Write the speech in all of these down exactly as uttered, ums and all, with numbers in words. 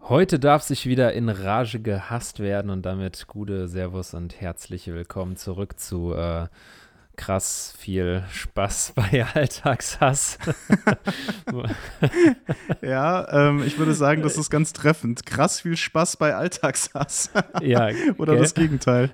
Heute darf sich wieder in Rage gehasst werden und damit gute Servus und herzlich willkommen zurück zu äh, krass viel Spaß bei Alltagshass. Ja, ähm, ich würde sagen, das ist ganz treffend. Krass viel Spaß bei Alltagshass. Ja, Oder gell? das Gegenteil.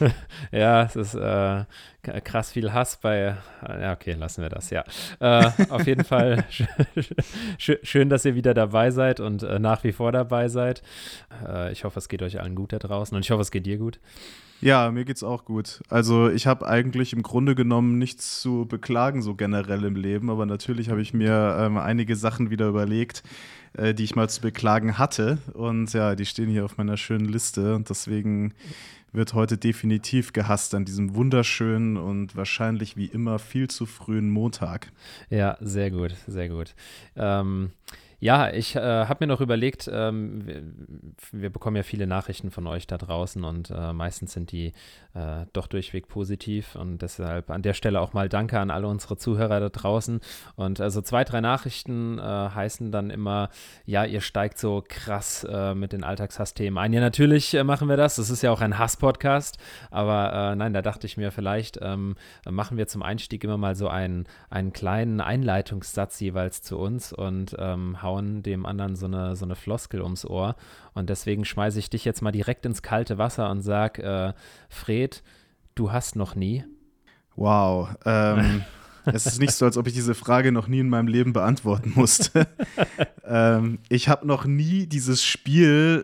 Ja, es ist äh, k- krass viel Hass bei, ja okay, lassen wir das, ja. Äh, auf jeden Fall sch sch schön, dass ihr wieder dabei seid und äh, nach wie vor dabei seid. Äh, ich hoffe, es geht euch allen gut da draußen und ich hoffe, es geht dir gut. Ja, mir geht's auch gut. Also ich habe eigentlich im Grunde genommen nichts zu beklagen, so generell im Leben. Aber natürlich habe ich mir ähm, einige Sachen wieder überlegt, äh, die ich mal zu beklagen hatte. Und ja, die stehen hier auf meiner schönen Liste. Und deswegen wird heute definitiv gehasst an diesem wunderschönen und wahrscheinlich wie immer viel zu frühen Montag. Ja, sehr gut, sehr gut. Ähm, ja, ich äh, habe mir noch überlegt, ähm, wir, wir bekommen ja viele Nachrichten von euch da draußen und äh, meistens sind die äh, doch durchweg positiv und deshalb an der Stelle auch mal Danke an alle unsere Zuhörer da draußen. Und also zwei, drei Nachrichten äh, heißen dann immer, ja, ihr steigt so krass äh, mit den Alltagshassthemen ein. Ja, natürlich äh, machen wir das, das ist ja auch ein Hass-Podcast, aber äh, nein, da dachte ich mir vielleicht, ähm, machen wir zum Einstieg immer mal so einen, einen kleinen Einleitungssatz jeweils zu uns und ähm, hauen dem anderen so eine, so eine Floskel ums Ohr. Und deswegen schmeiße ich dich jetzt mal direkt ins kalte Wasser und sag, äh, Fred, du hast noch nie. Wow. Ähm, es ist nicht so, als ob ich diese Frage noch nie in meinem Leben beantworten musste. ähm, ich habe noch nie dieses Spiel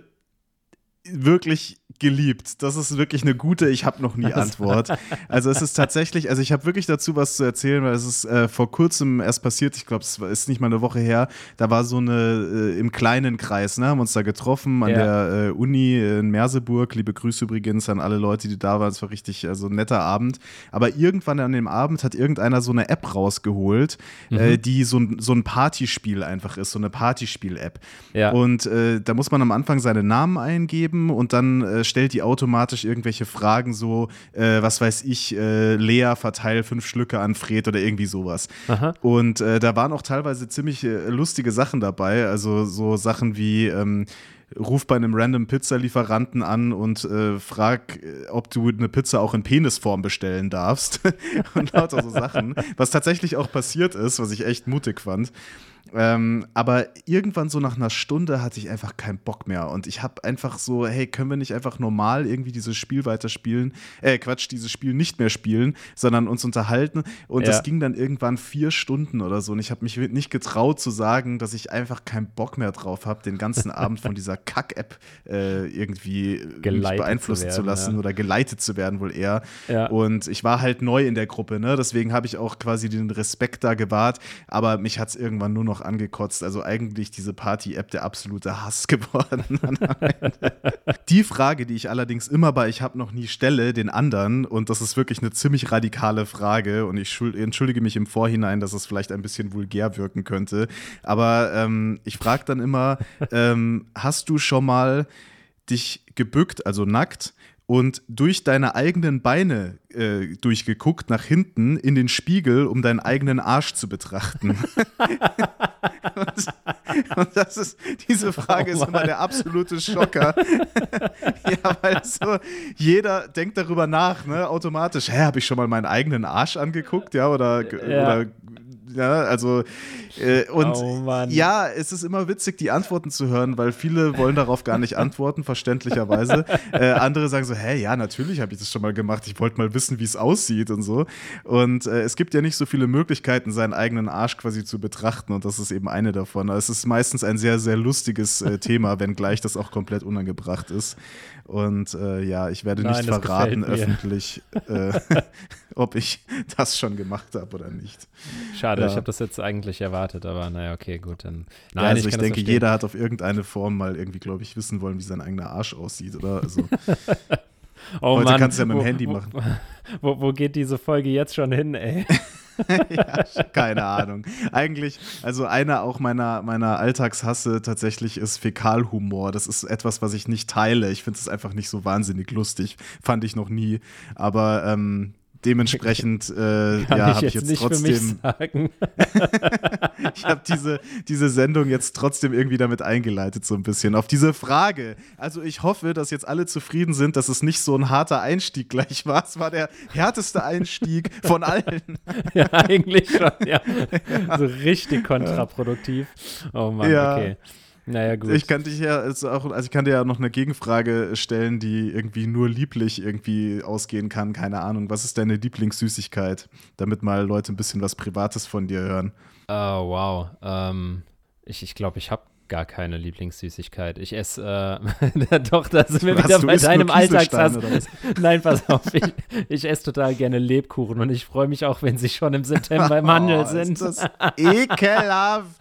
wirklich geliebt. Das ist wirklich eine gute Ich habe noch nie Antwort. Also es ist tatsächlich, also ich habe wirklich dazu was zu erzählen, weil es ist äh, vor kurzem erst passiert, ich glaube, es ist nicht mal eine Woche her, da war so eine, äh, im kleinen Kreis, ne, haben uns da getroffen an Ja. der äh, Uni in Merseburg. Liebe Grüße übrigens an alle Leute, die da waren. Es war richtig also ein netter Abend. Aber irgendwann an dem Abend hat irgendeiner so eine App rausgeholt, Mhm. äh, die so ein, so ein Partyspiel einfach ist, so eine Partyspiel-App. Ja. Und äh, da muss man am Anfang seinen Namen eingeben und dann äh, stellt die automatisch irgendwelche Fragen so, äh, was weiß ich, äh, Lea, verteil fünf Schlücke an Fred oder irgendwie sowas. Aha. Und äh, da waren auch teilweise ziemlich äh, lustige Sachen dabei, also so Sachen wie ähm, ruf bei einem random Pizzalieferanten an und äh, frag, äh, ob du eine Pizza auch in Penisform bestellen darfst und lauter so Sachen, was tatsächlich auch passiert ist, was ich echt mutig fand. Ähm, aber irgendwann so nach einer Stunde hatte ich einfach keinen Bock mehr und ich habe einfach so, hey, können wir nicht einfach normal irgendwie dieses Spiel weiterspielen? Äh, Quatsch, dieses Spiel nicht mehr spielen, sondern uns unterhalten und Ja. das ging dann irgendwann vier Stunden oder so und ich habe mich nicht getraut zu sagen, dass ich einfach keinen Bock mehr drauf habe, den ganzen Abend von dieser Kack-App äh, irgendwie mich Geleitet beeinflussen zu zu, werden, lassen ja. oder geleitet zu werden wohl eher. Ja. Und ich war halt neu in der Gruppe, ne? Deswegen habe ich auch quasi den Respekt da gewahrt, aber mich hat es irgendwann nur noch angekotzt. Also eigentlich diese Party-App der absolute Hass geworden. Die Frage, die ich allerdings immer bei Ich habe noch nie stelle, den anderen, und das ist wirklich eine ziemlich radikale Frage und ich schul- entschuldige mich im Vorhinein, dass es vielleicht ein bisschen vulgär wirken könnte, aber ähm, ich frage dann immer, ähm, hast du schon mal dich gebückt, also nackt, und durch deine eigenen Beine äh, durchgeguckt, nach hinten in den Spiegel, um deinen eigenen Arsch zu betrachten? und, und das ist, diese Frage Oh ist immer Mann. der absolute Schocker. Ja, weil so, jeder denkt darüber nach, ne, automatisch, hä, habe ich schon mal meinen eigenen Arsch angeguckt, ja, oder, Ja. oder ja, also äh, und Oh Mann. ja, es ist immer witzig, die Antworten zu hören, weil viele wollen darauf gar nicht antworten, verständlicherweise. Äh, andere sagen so, hä, ja, natürlich habe ich das schon mal gemacht, ich wollte mal wissen, wie es aussieht und so. Und äh, es gibt ja nicht so viele Möglichkeiten, seinen eigenen Arsch quasi zu betrachten und das ist eben eine davon. Es ist meistens ein sehr, sehr lustiges äh, Thema, wenngleich das auch komplett unangebracht ist. Und äh, ja, ich werde Nein, nicht das verraten gefällt mir. öffentlich, äh, ob ich das schon gemacht habe oder nicht. Schade, Ja. ich habe das jetzt eigentlich erwartet, aber naja, okay, gut, dann. Nein, Ja, also ich, kann das denke, verstehen. jeder hat auf irgendeine Form mal irgendwie, glaube ich, wissen wollen, wie sein eigener Arsch aussieht, oder? Also, Oh heute Mann, kannst du ja mit dem wo, Handy wo, machen. Wo, wo geht diese Folge jetzt schon hin, ey? Ja, keine Ahnung. Eigentlich, also einer auch meiner, meiner Alltagshasse tatsächlich ist Fäkalhumor. Das ist etwas, was ich nicht teile. Ich finde es einfach nicht so wahnsinnig lustig. Fand ich noch nie. Aber ähm, dementsprechend äh, Kann ja, ich habe ich jetzt jetzt nicht für mich trotzdem, sagen. ich habe diese, diese Sendung jetzt trotzdem irgendwie damit eingeleitet, so ein bisschen auf diese Frage. Also ich hoffe, dass jetzt alle zufrieden sind, dass es nicht so ein harter Einstieg gleich war. Es war der härteste Einstieg von allen. Ja, eigentlich schon, ja. So richtig kontraproduktiv. Oh Mann, Ja. okay. Naja, gut. Ich kann dich ja also auch, also ich kann dir ja noch eine Gegenfrage stellen, die irgendwie nur lieblich irgendwie ausgehen kann. Keine Ahnung. Was ist deine Lieblingssüßigkeit? Damit mal Leute ein bisschen was Privates von dir hören. Oh, wow. Ähm, ich ich glaube, ich habe gar keine Lieblingssüßigkeit. Ich esse, äh, doch, da sind wir Was, wieder du bei isst deinem nur Kieselstein Alltagshass. oder was? Nein, pass auf, ich, ich esse total gerne Lebkuchen und ich freue mich auch, wenn sie schon im September im Handel Oh, sind. ist das ekelhaft.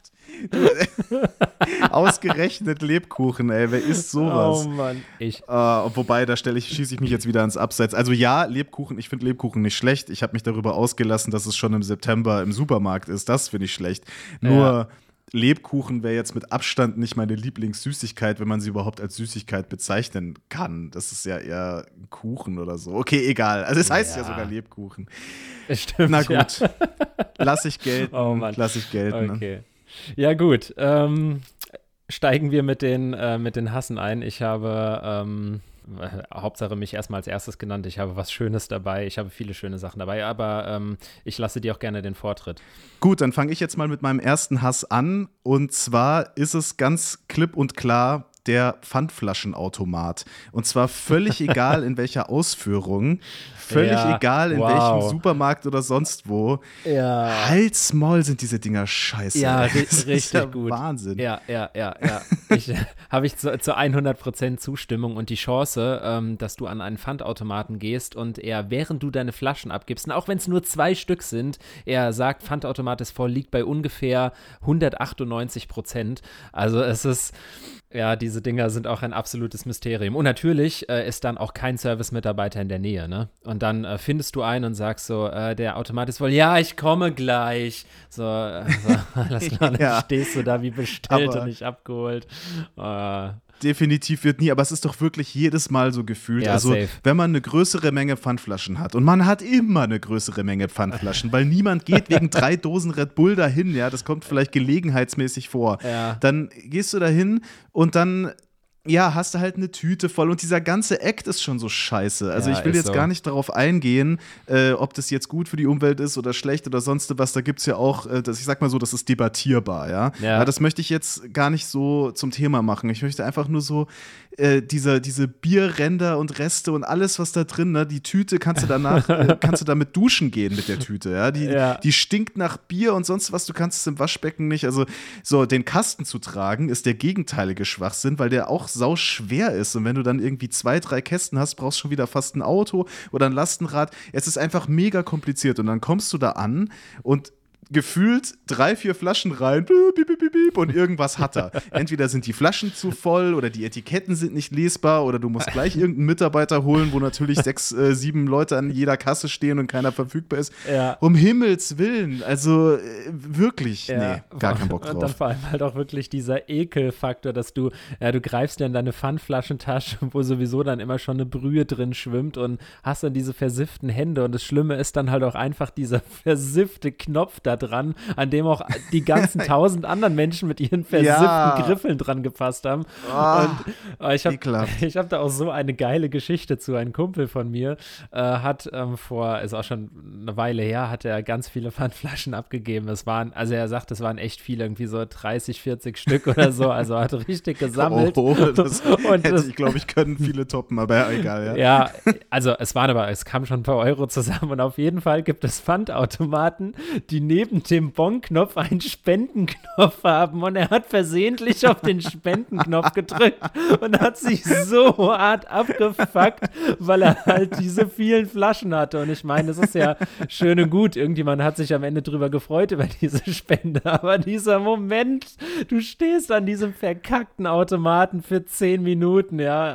Ausgerechnet Lebkuchen, ey, wer isst sowas? Oh Mann, ich. Äh, wobei, da stelle ich, schieße ich mich jetzt wieder ans Abseits. Also ja, Lebkuchen, ich finde Lebkuchen nicht schlecht. Ich habe mich darüber ausgelassen, dass es schon im September im Supermarkt ist. Das finde ich schlecht. Nur Ja. Lebkuchen wäre jetzt mit Abstand nicht meine Lieblingssüßigkeit, wenn man sie überhaupt als Süßigkeit bezeichnen kann. Das ist ja eher ein Kuchen oder so. Okay, egal. Also es heißt ja, Ja. sogar Lebkuchen. Stimmt, Na ja. gut, lass ich gelten. Oh Mann. Lass ich gelten. Okay. Ja, gut. Ähm, steigen wir mit den, äh, mit den Hassen ein. Ich habe, ähm, äh, Hauptsache mich erstmal als erstes genannt. Ich habe was Schönes dabei. Ich habe viele schöne Sachen dabei, aber ähm, ich lasse dir auch gerne den Vortritt. Gut, dann fange ich jetzt mal mit meinem ersten Hass an. Und zwar ist es ganz klipp und klar der Pfandflaschenautomat. Und zwar völlig egal, in welcher Ausführung, völlig Ja, egal, in wow. welchem Supermarkt oder sonst wo. Ja. Halsmaul sind diese Dinger scheiße. Ja, ey. ri- Das ist richtig ja gut. Wahnsinn. Ja, ja, ja, ja. Ich, habe ich zu, zu hundert Prozent Zustimmung und die Chance, ähm, dass du an einen Pfandautomaten gehst und er, während du deine Flaschen abgibst, und auch wenn es nur zwei Stück sind, er sagt, Pfandautomat ist voll, liegt bei ungefähr hundertachtundneunzig Prozent. Also es ist, ja, diese Dinger sind auch ein absolutes Mysterium. Und natürlich äh, ist dann auch kein Service-Mitarbeiter in der Nähe, ne? Und dann äh, findest du einen und sagst so, äh, der Automat ist voll, ja, ich komme gleich. So, äh, so alles klar, dann Ja. stehst du da wie bestellt Aber- und nicht abgeholt. Äh, Definitiv wird nie, aber es ist doch wirklich jedes Mal so gefühlt. Ja, also, safe. wenn man eine größere Menge Pfandflaschen hat und man hat immer eine größere Menge Pfandflaschen, weil niemand geht wegen drei Dosen Red Bull dahin, ja, das kommt vielleicht gelegenheitsmäßig vor. Ja. Dann gehst du dahin und dann ja, hast du halt eine Tüte voll und dieser ganze Act ist schon so scheiße. Also Ja, ich will ist jetzt so. gar nicht darauf eingehen, äh, ob das jetzt gut für die Umwelt ist oder schlecht oder sonst was. Da gibt es ja auch, äh, das, ich sag mal so, das ist debattierbar, ja? Ja. Aber das möchte ich jetzt gar nicht so zum Thema machen. Ich möchte einfach nur so äh, diese, diese Bierränder und Reste und alles, was da drin, ne, die Tüte kannst du danach, äh, kannst du damit duschen gehen mit der Tüte, ja? Die, Ja. die stinkt nach Bier und sonst was, du kannst es im Waschbecken nicht. Also so, den Kasten zu tragen, ist der gegenteilige Schwachsinn, weil der auch sau schwer ist. Und wenn du dann irgendwie zwei, drei Kästen hast, brauchst du schon wieder fast ein Auto oder ein Lastenrad. Es ist einfach mega kompliziert. Und dann kommst du da an und gefühlt drei, vier Flaschen rein piep, piep, piep, piep, und irgendwas hat er. Entweder sind die Flaschen zu voll oder die Etiketten sind nicht lesbar oder du musst gleich irgendeinen Mitarbeiter holen, wo natürlich sechs, äh, sieben Leute an jeder Kasse stehen und keiner verfügbar ist. Ja. Um Himmels Willen, also äh, wirklich, Ja, nee, gar keinen Bock Und dann drauf. vor allem halt auch wirklich dieser Ekelfaktor, dass du, ja, du greifst ja in deine Pfandflaschentasche, wo sowieso dann immer schon eine Brühe drin schwimmt und hast dann diese versifften Hände und das Schlimme ist dann halt auch einfach dieser versiffte Knopf da dran, an dem auch die ganzen tausend anderen Menschen mit ihren versifften Ja. Griffeln dran gefasst haben. Ah, Und äh, ich habe ekelhaft. ich hab da auch so eine geile Geschichte zu. Ein Kumpel von mir äh, hat ähm, vor, ist auch schon eine Weile her, hat er ganz viele Pfandflaschen abgegeben. Es waren, also er sagt, es waren echt viele, irgendwie so dreißig, vierzig Stück oder so. Also er hat richtig gesammelt. Oh, das Und hätte das- ich, glaube ich, können viele toppen, aber ja, egal, ja. Ja, also es waren aber, es kamen schon ein paar Euro zusammen und auf jeden Fall gibt es Pfandautomaten, die neben dem Bon-Knopf einen Spendenknopf haben und er hat versehentlich auf den Spendenknopf gedrückt und hat sich so hart abgefuckt, weil er halt diese vielen Flaschen hatte und ich meine, das ist ja schön und gut, irgendjemand hat sich am Ende drüber gefreut über diese Spende, aber dieser Moment, du stehst an diesem verkackten Automaten für zehn Minuten, ja,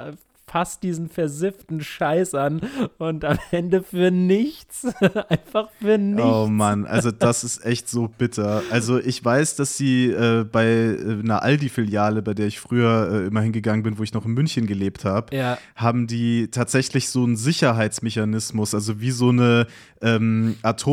fass diesen versifften Scheiß an und am Ende für nichts. Einfach für nichts. Oh Mann, also das ist echt so bitter. Also ich weiß, dass sie äh, bei äh, einer Aldi-Filiale, bei der ich früher äh, immer hingegangen bin, wo ich noch in München gelebt habe, ja. haben die tatsächlich so einen Sicherheitsmechanismus, also wie so eine ähm,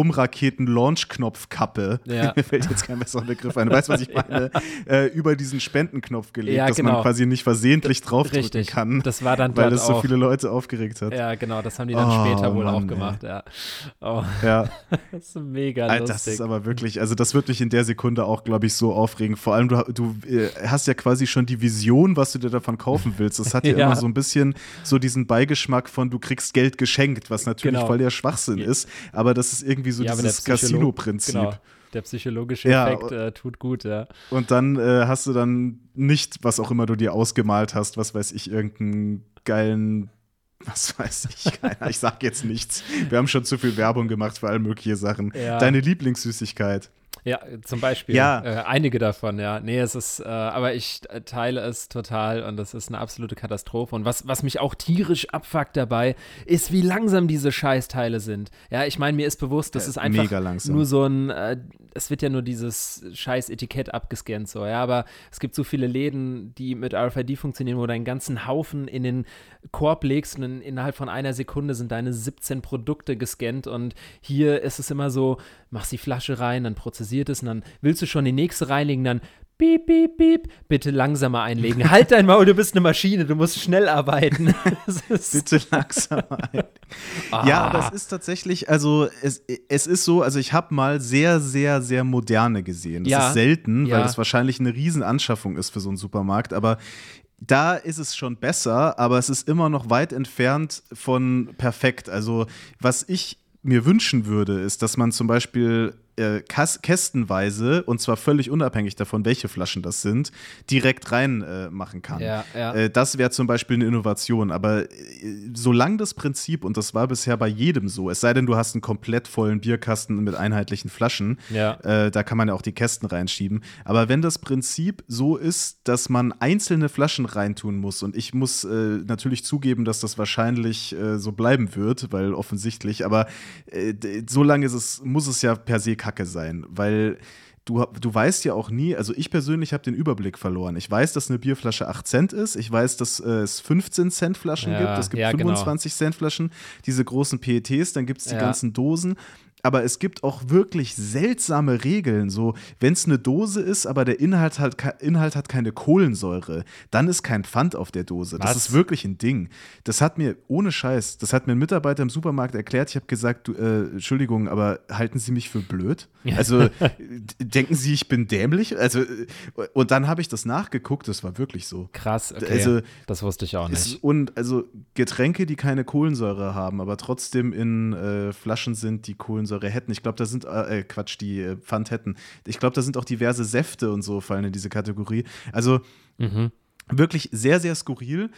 Atomraketen-Launch-Knopfkappe. Ja. Mir fällt jetzt kein besserer Begriff ein. Du weißt, was ich meine? Ja. Äh, über diesen Spendenknopf gelegt, ja, dass genau. man quasi nicht versehentlich draufdrücken Richtig. kann. Das war dann weil dort das so auch. viele Leute aufgeregt hat. Ja, genau, das haben die dann oh, später wohl Mann, auch gemacht, ey. ja. Oh. Ja. Das ist mega Alter, lustig. das ist aber wirklich, also das wird mich in der Sekunde auch, glaube ich, so aufregen. Vor allem, du, du äh, hast ja quasi schon die Vision, was du dir davon kaufen willst. Das hat ja, ja. immer so ein bisschen so diesen Beigeschmack von, du kriegst Geld geschenkt, was natürlich genau. voll der Schwachsinn ist. Aber das ist irgendwie so ja, dieses Psycholo- Casino-Prinzip. Genau. Der psychologische ja, Effekt äh, tut gut, ja. Und dann äh, hast du dann nicht, was auch immer du dir ausgemalt hast, was weiß ich, irgendeinen geilen, was weiß ich, keiner, ich sag jetzt nichts. Wir haben schon zu viel Werbung gemacht für all mögliche Sachen. Ja. Deine Lieblingssüßigkeit. Ja, zum Beispiel. Ja. Äh, einige davon, ja. Nee, es ist, äh, aber ich äh, teile es total und das ist eine absolute Katastrophe. Und was, was mich auch tierisch abfuckt dabei, ist, wie langsam diese Scheißteile sind. Ja, ich meine, mir ist bewusst, das Äh, ist einfach mega langsam. nur so ein, äh, es wird ja nur dieses scheiß Etikett abgescannt, so, ja, aber es gibt so viele Läden, die mit R F I D funktionieren, wo du einen ganzen Haufen in den Korb legst und in, innerhalb von einer Sekunde sind deine siebzehn Produkte gescannt und hier ist es immer so, machst die Flasche rein, dann prozessiert es und dann willst du schon die nächste reinlegen, dann piep, piep, piep, bitte langsamer einlegen. Halt dein Maul, du bist eine Maschine, du musst schnell arbeiten. Bitte langsamer einlegen. Ah. Ja, aber es ist tatsächlich, also es, es ist so, also ich habe mal sehr, sehr, sehr moderne gesehen. Das ja. ist selten, ja. weil das wahrscheinlich eine Riesenanschaffung ist für so einen Supermarkt, aber da ist es schon besser, aber es ist immer noch weit entfernt von perfekt. Also was ich mir wünschen würde, ist, dass man zum Beispiel äh, Kas- kästenweise, und zwar völlig unabhängig davon, welche Flaschen das sind, direkt rein äh, machen kann. Ja, ja. Äh, das wäre zum Beispiel eine Innovation. Aber äh, solange das Prinzip, und das war bisher bei jedem so, es sei denn, du hast einen komplett vollen Bierkasten mit einheitlichen Flaschen, Ja. äh, da kann man ja auch die Kästen reinschieben. Aber wenn das Prinzip so ist, dass man einzelne Flaschen reintun muss, und ich muss äh, natürlich zugeben, dass das wahrscheinlich äh, so bleiben wird, weil offensichtlich, aber äh, so lange ist es, muss es ja per se Kacke sein, weil du, du weißt ja auch nie, also ich persönlich habe den Überblick verloren. Ich weiß, dass eine Bierflasche acht Cent ist, ich weiß, dass äh, es fünfzehn Cent Flaschen Ja, gibt, es gibt ja, genau. fünfundzwanzig Cent Flaschen, diese großen P E Ts, dann gibt es die Ja. ganzen Dosen. Aber es gibt auch wirklich seltsame Regeln. So, wenn es eine Dose ist, aber der Inhalt hat, Inhalt hat keine Kohlensäure, dann ist kein Pfand auf der Dose. Das Was? ist wirklich ein Ding. Das hat mir, ohne Scheiß, das hat mir ein Mitarbeiter im Supermarkt erklärt. Ich habe gesagt, du, äh, Entschuldigung, aber halten Sie mich für blöd? Also, denken Sie, ich bin dämlich? Also, äh, und dann habe ich das nachgeguckt, das war wirklich so. Krass, okay. Also, das wusste ich auch Es, nicht. und also Getränke, die keine Kohlensäure haben, aber trotzdem in äh, Flaschen sind, die Kohlensäure hätten. Ich glaube, da sind, äh, Quatsch, die äh, Pfand hätten. Ich glaube, da sind auch diverse Säfte und so fallen in diese Kategorie. Also Mhm. wirklich sehr, sehr skurril.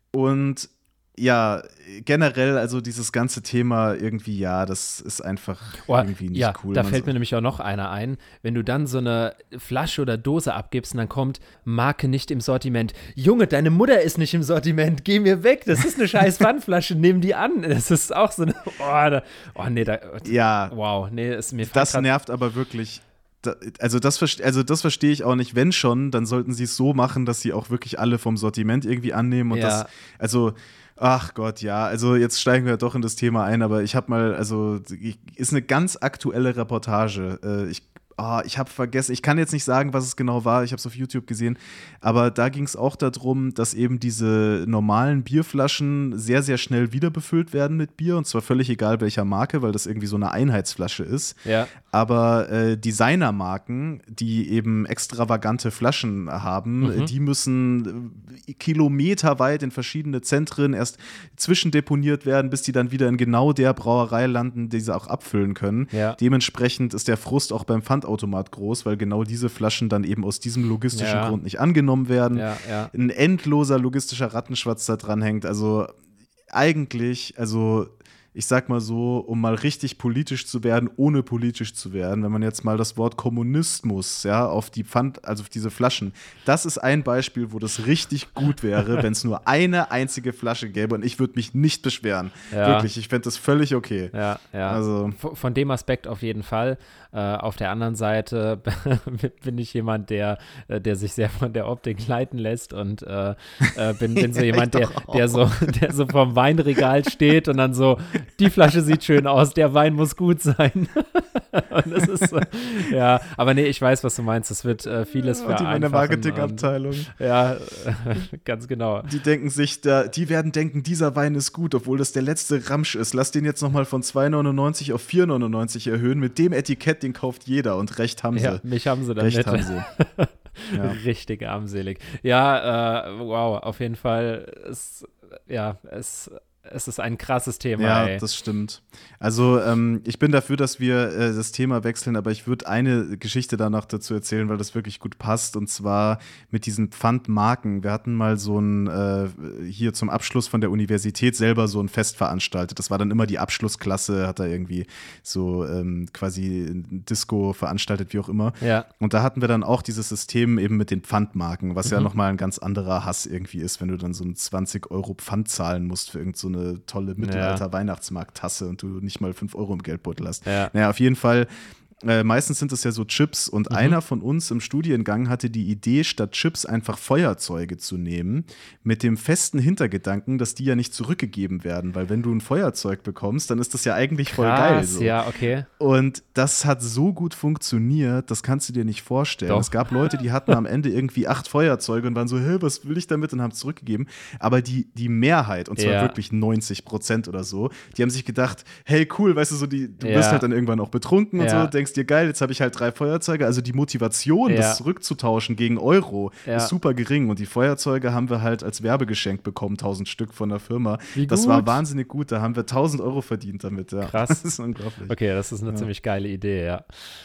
Und ja, generell, also dieses ganze Thema irgendwie, ja, das ist einfach Oh, irgendwie nicht ja, cool. da Man fällt so- mir nämlich auch noch einer ein. Wenn du dann so eine Flasche oder Dose abgibst und dann kommt Marke nicht im Sortiment. Junge, deine Mutter ist nicht im Sortiment. Geh mir weg. Das ist eine scheiß Pfandflasche. Nimm die an. Das ist auch so eine. Oh, da, oh nee, da. Ja, Wow, nee, ist mir das grad- nervt aber wirklich. Da, also das, verste- also das verstehe ich auch nicht. Wenn schon, dann sollten sie es so machen, dass sie auch wirklich alle vom Sortiment irgendwie annehmen. Und Ja. das, also, ach Gott, ja. Also jetzt steigen wir doch in das Thema ein, aber ich habe mal, also ich, ist eine ganz aktuelle Reportage. Äh, ich Ah, ich habe vergessen, ich kann jetzt nicht sagen, was es genau war, ich habe es auf YouTube gesehen, aber da ging es auch darum, dass eben diese normalen Bierflaschen sehr, sehr schnell wieder befüllt werden mit Bier, und zwar völlig egal welcher Marke, weil das irgendwie so eine Einheitsflasche ist. Ja. Aber äh, Designermarken, die eben extravagante Flaschen haben, Mhm. äh, die müssen äh, kilometerweit in verschiedene Zentren erst zwischendeponiert werden, bis die dann wieder in genau der Brauerei landen, die sie auch abfüllen können. Ja. Dementsprechend ist der Frust auch beim Pfandautomat groß, weil genau diese Flaschen dann eben aus diesem logistischen Ja. Grund nicht angenommen werden. Ja, ja. Ein endloser logistischer Rattenschwanz da dran hängt. Also eigentlich, also ich sag mal so, um mal richtig politisch zu werden, ohne politisch zu werden, wenn man jetzt mal das Wort Kommunismus, ja, auf die Pfand, also auf diese Flaschen, das ist ein Beispiel, wo das richtig gut wäre, wenn es nur eine einzige Flasche gäbe und ich würde mich nicht beschweren. Ja. Wirklich, ich fände das völlig okay. Ja, ja. Also, von dem Aspekt auf jeden Fall. Äh, auf der anderen Seite bin ich jemand, der, der sich sehr von der Optik leiten lässt und äh, äh, bin, bin so jemand, der, der, so, der so vorm Weinregal steht und dann so, die Flasche sieht schön aus, der Wein muss gut sein. Und das ist so, ja, aber nee, ich weiß, was du meinst. Es wird äh, vieles und die vereinfachen. meine Marketingabteilung. Ja, ganz genau. Die denken sich, da, die werden denken, dieser Wein ist gut, obwohl das der letzte Ramsch ist. Lass den jetzt nochmal von zwei neunundneunzig auf vier neunundneunzig erhöhen. Mit dem Etikett, den kauft jeder und recht haben sie. Ja, mich haben sie damit. Recht haben sie. Ja. Richtig armselig. Ja, äh, wow, auf jeden Fall. Es, ja, es, es ist ein krasses Thema. Ja, ey. das stimmt. Also ähm, ich bin dafür, dass wir äh, das Thema wechseln, aber ich würde eine Geschichte danach dazu erzählen, weil das wirklich gut passt, und zwar mit diesen Pfandmarken. Wir hatten mal so ein, äh, hier zum Abschluss von der Universität selber so ein Fest veranstaltet. Das war dann immer die Abschlussklasse, hat da irgendwie so ähm, quasi ein Disco veranstaltet, wie auch immer. Ja. Und da hatten wir dann auch dieses System eben mit den Pfandmarken, was Mhm. ja nochmal ein ganz anderer Hass irgendwie ist, wenn du dann so einen zwanzig Euro Pfand zahlen musst für irgend so eine tolle Mittelalter-Weihnachtsmarkt-Tasse und du nicht mal fünf Euro im Geldbeutel hast. Ja. Naja, auf jeden Fall, äh, meistens sind es ja so Chips, und Mhm. einer von uns im Studiengang hatte die Idee, statt Chips einfach Feuerzeuge zu nehmen, mit dem festen Hintergedanken, dass die ja nicht zurückgegeben werden, weil wenn du ein Feuerzeug bekommst, dann ist das ja eigentlich voll Krass, geil. So. ja, okay. Und das hat so gut funktioniert, das kannst du dir nicht vorstellen. Doch. Es gab Leute, die hatten am Ende irgendwie acht Feuerzeuge und waren so, hey, was will ich damit? Und haben es zurückgegeben. Aber die, die Mehrheit, und zwar Ja. wirklich neunzig Prozent oder so, die haben sich gedacht, hey, cool, weißt du, so die, du Ja. bist halt dann irgendwann auch betrunken und Ja. so, denkst dir, geil, jetzt habe ich halt drei Feuerzeuge. Also die Motivation, Ja. das zurückzutauschen gegen Euro, Ja. ist super gering. Und die Feuerzeuge haben wir halt als Werbegeschenk bekommen, tausend Stück von der Firma. Wie Das gut. war wahnsinnig gut, da haben wir tausend Euro verdient damit. Ja. Krass. Das ist unglaublich. Okay, das ist eine Ja. ziemlich geile Idee, ja.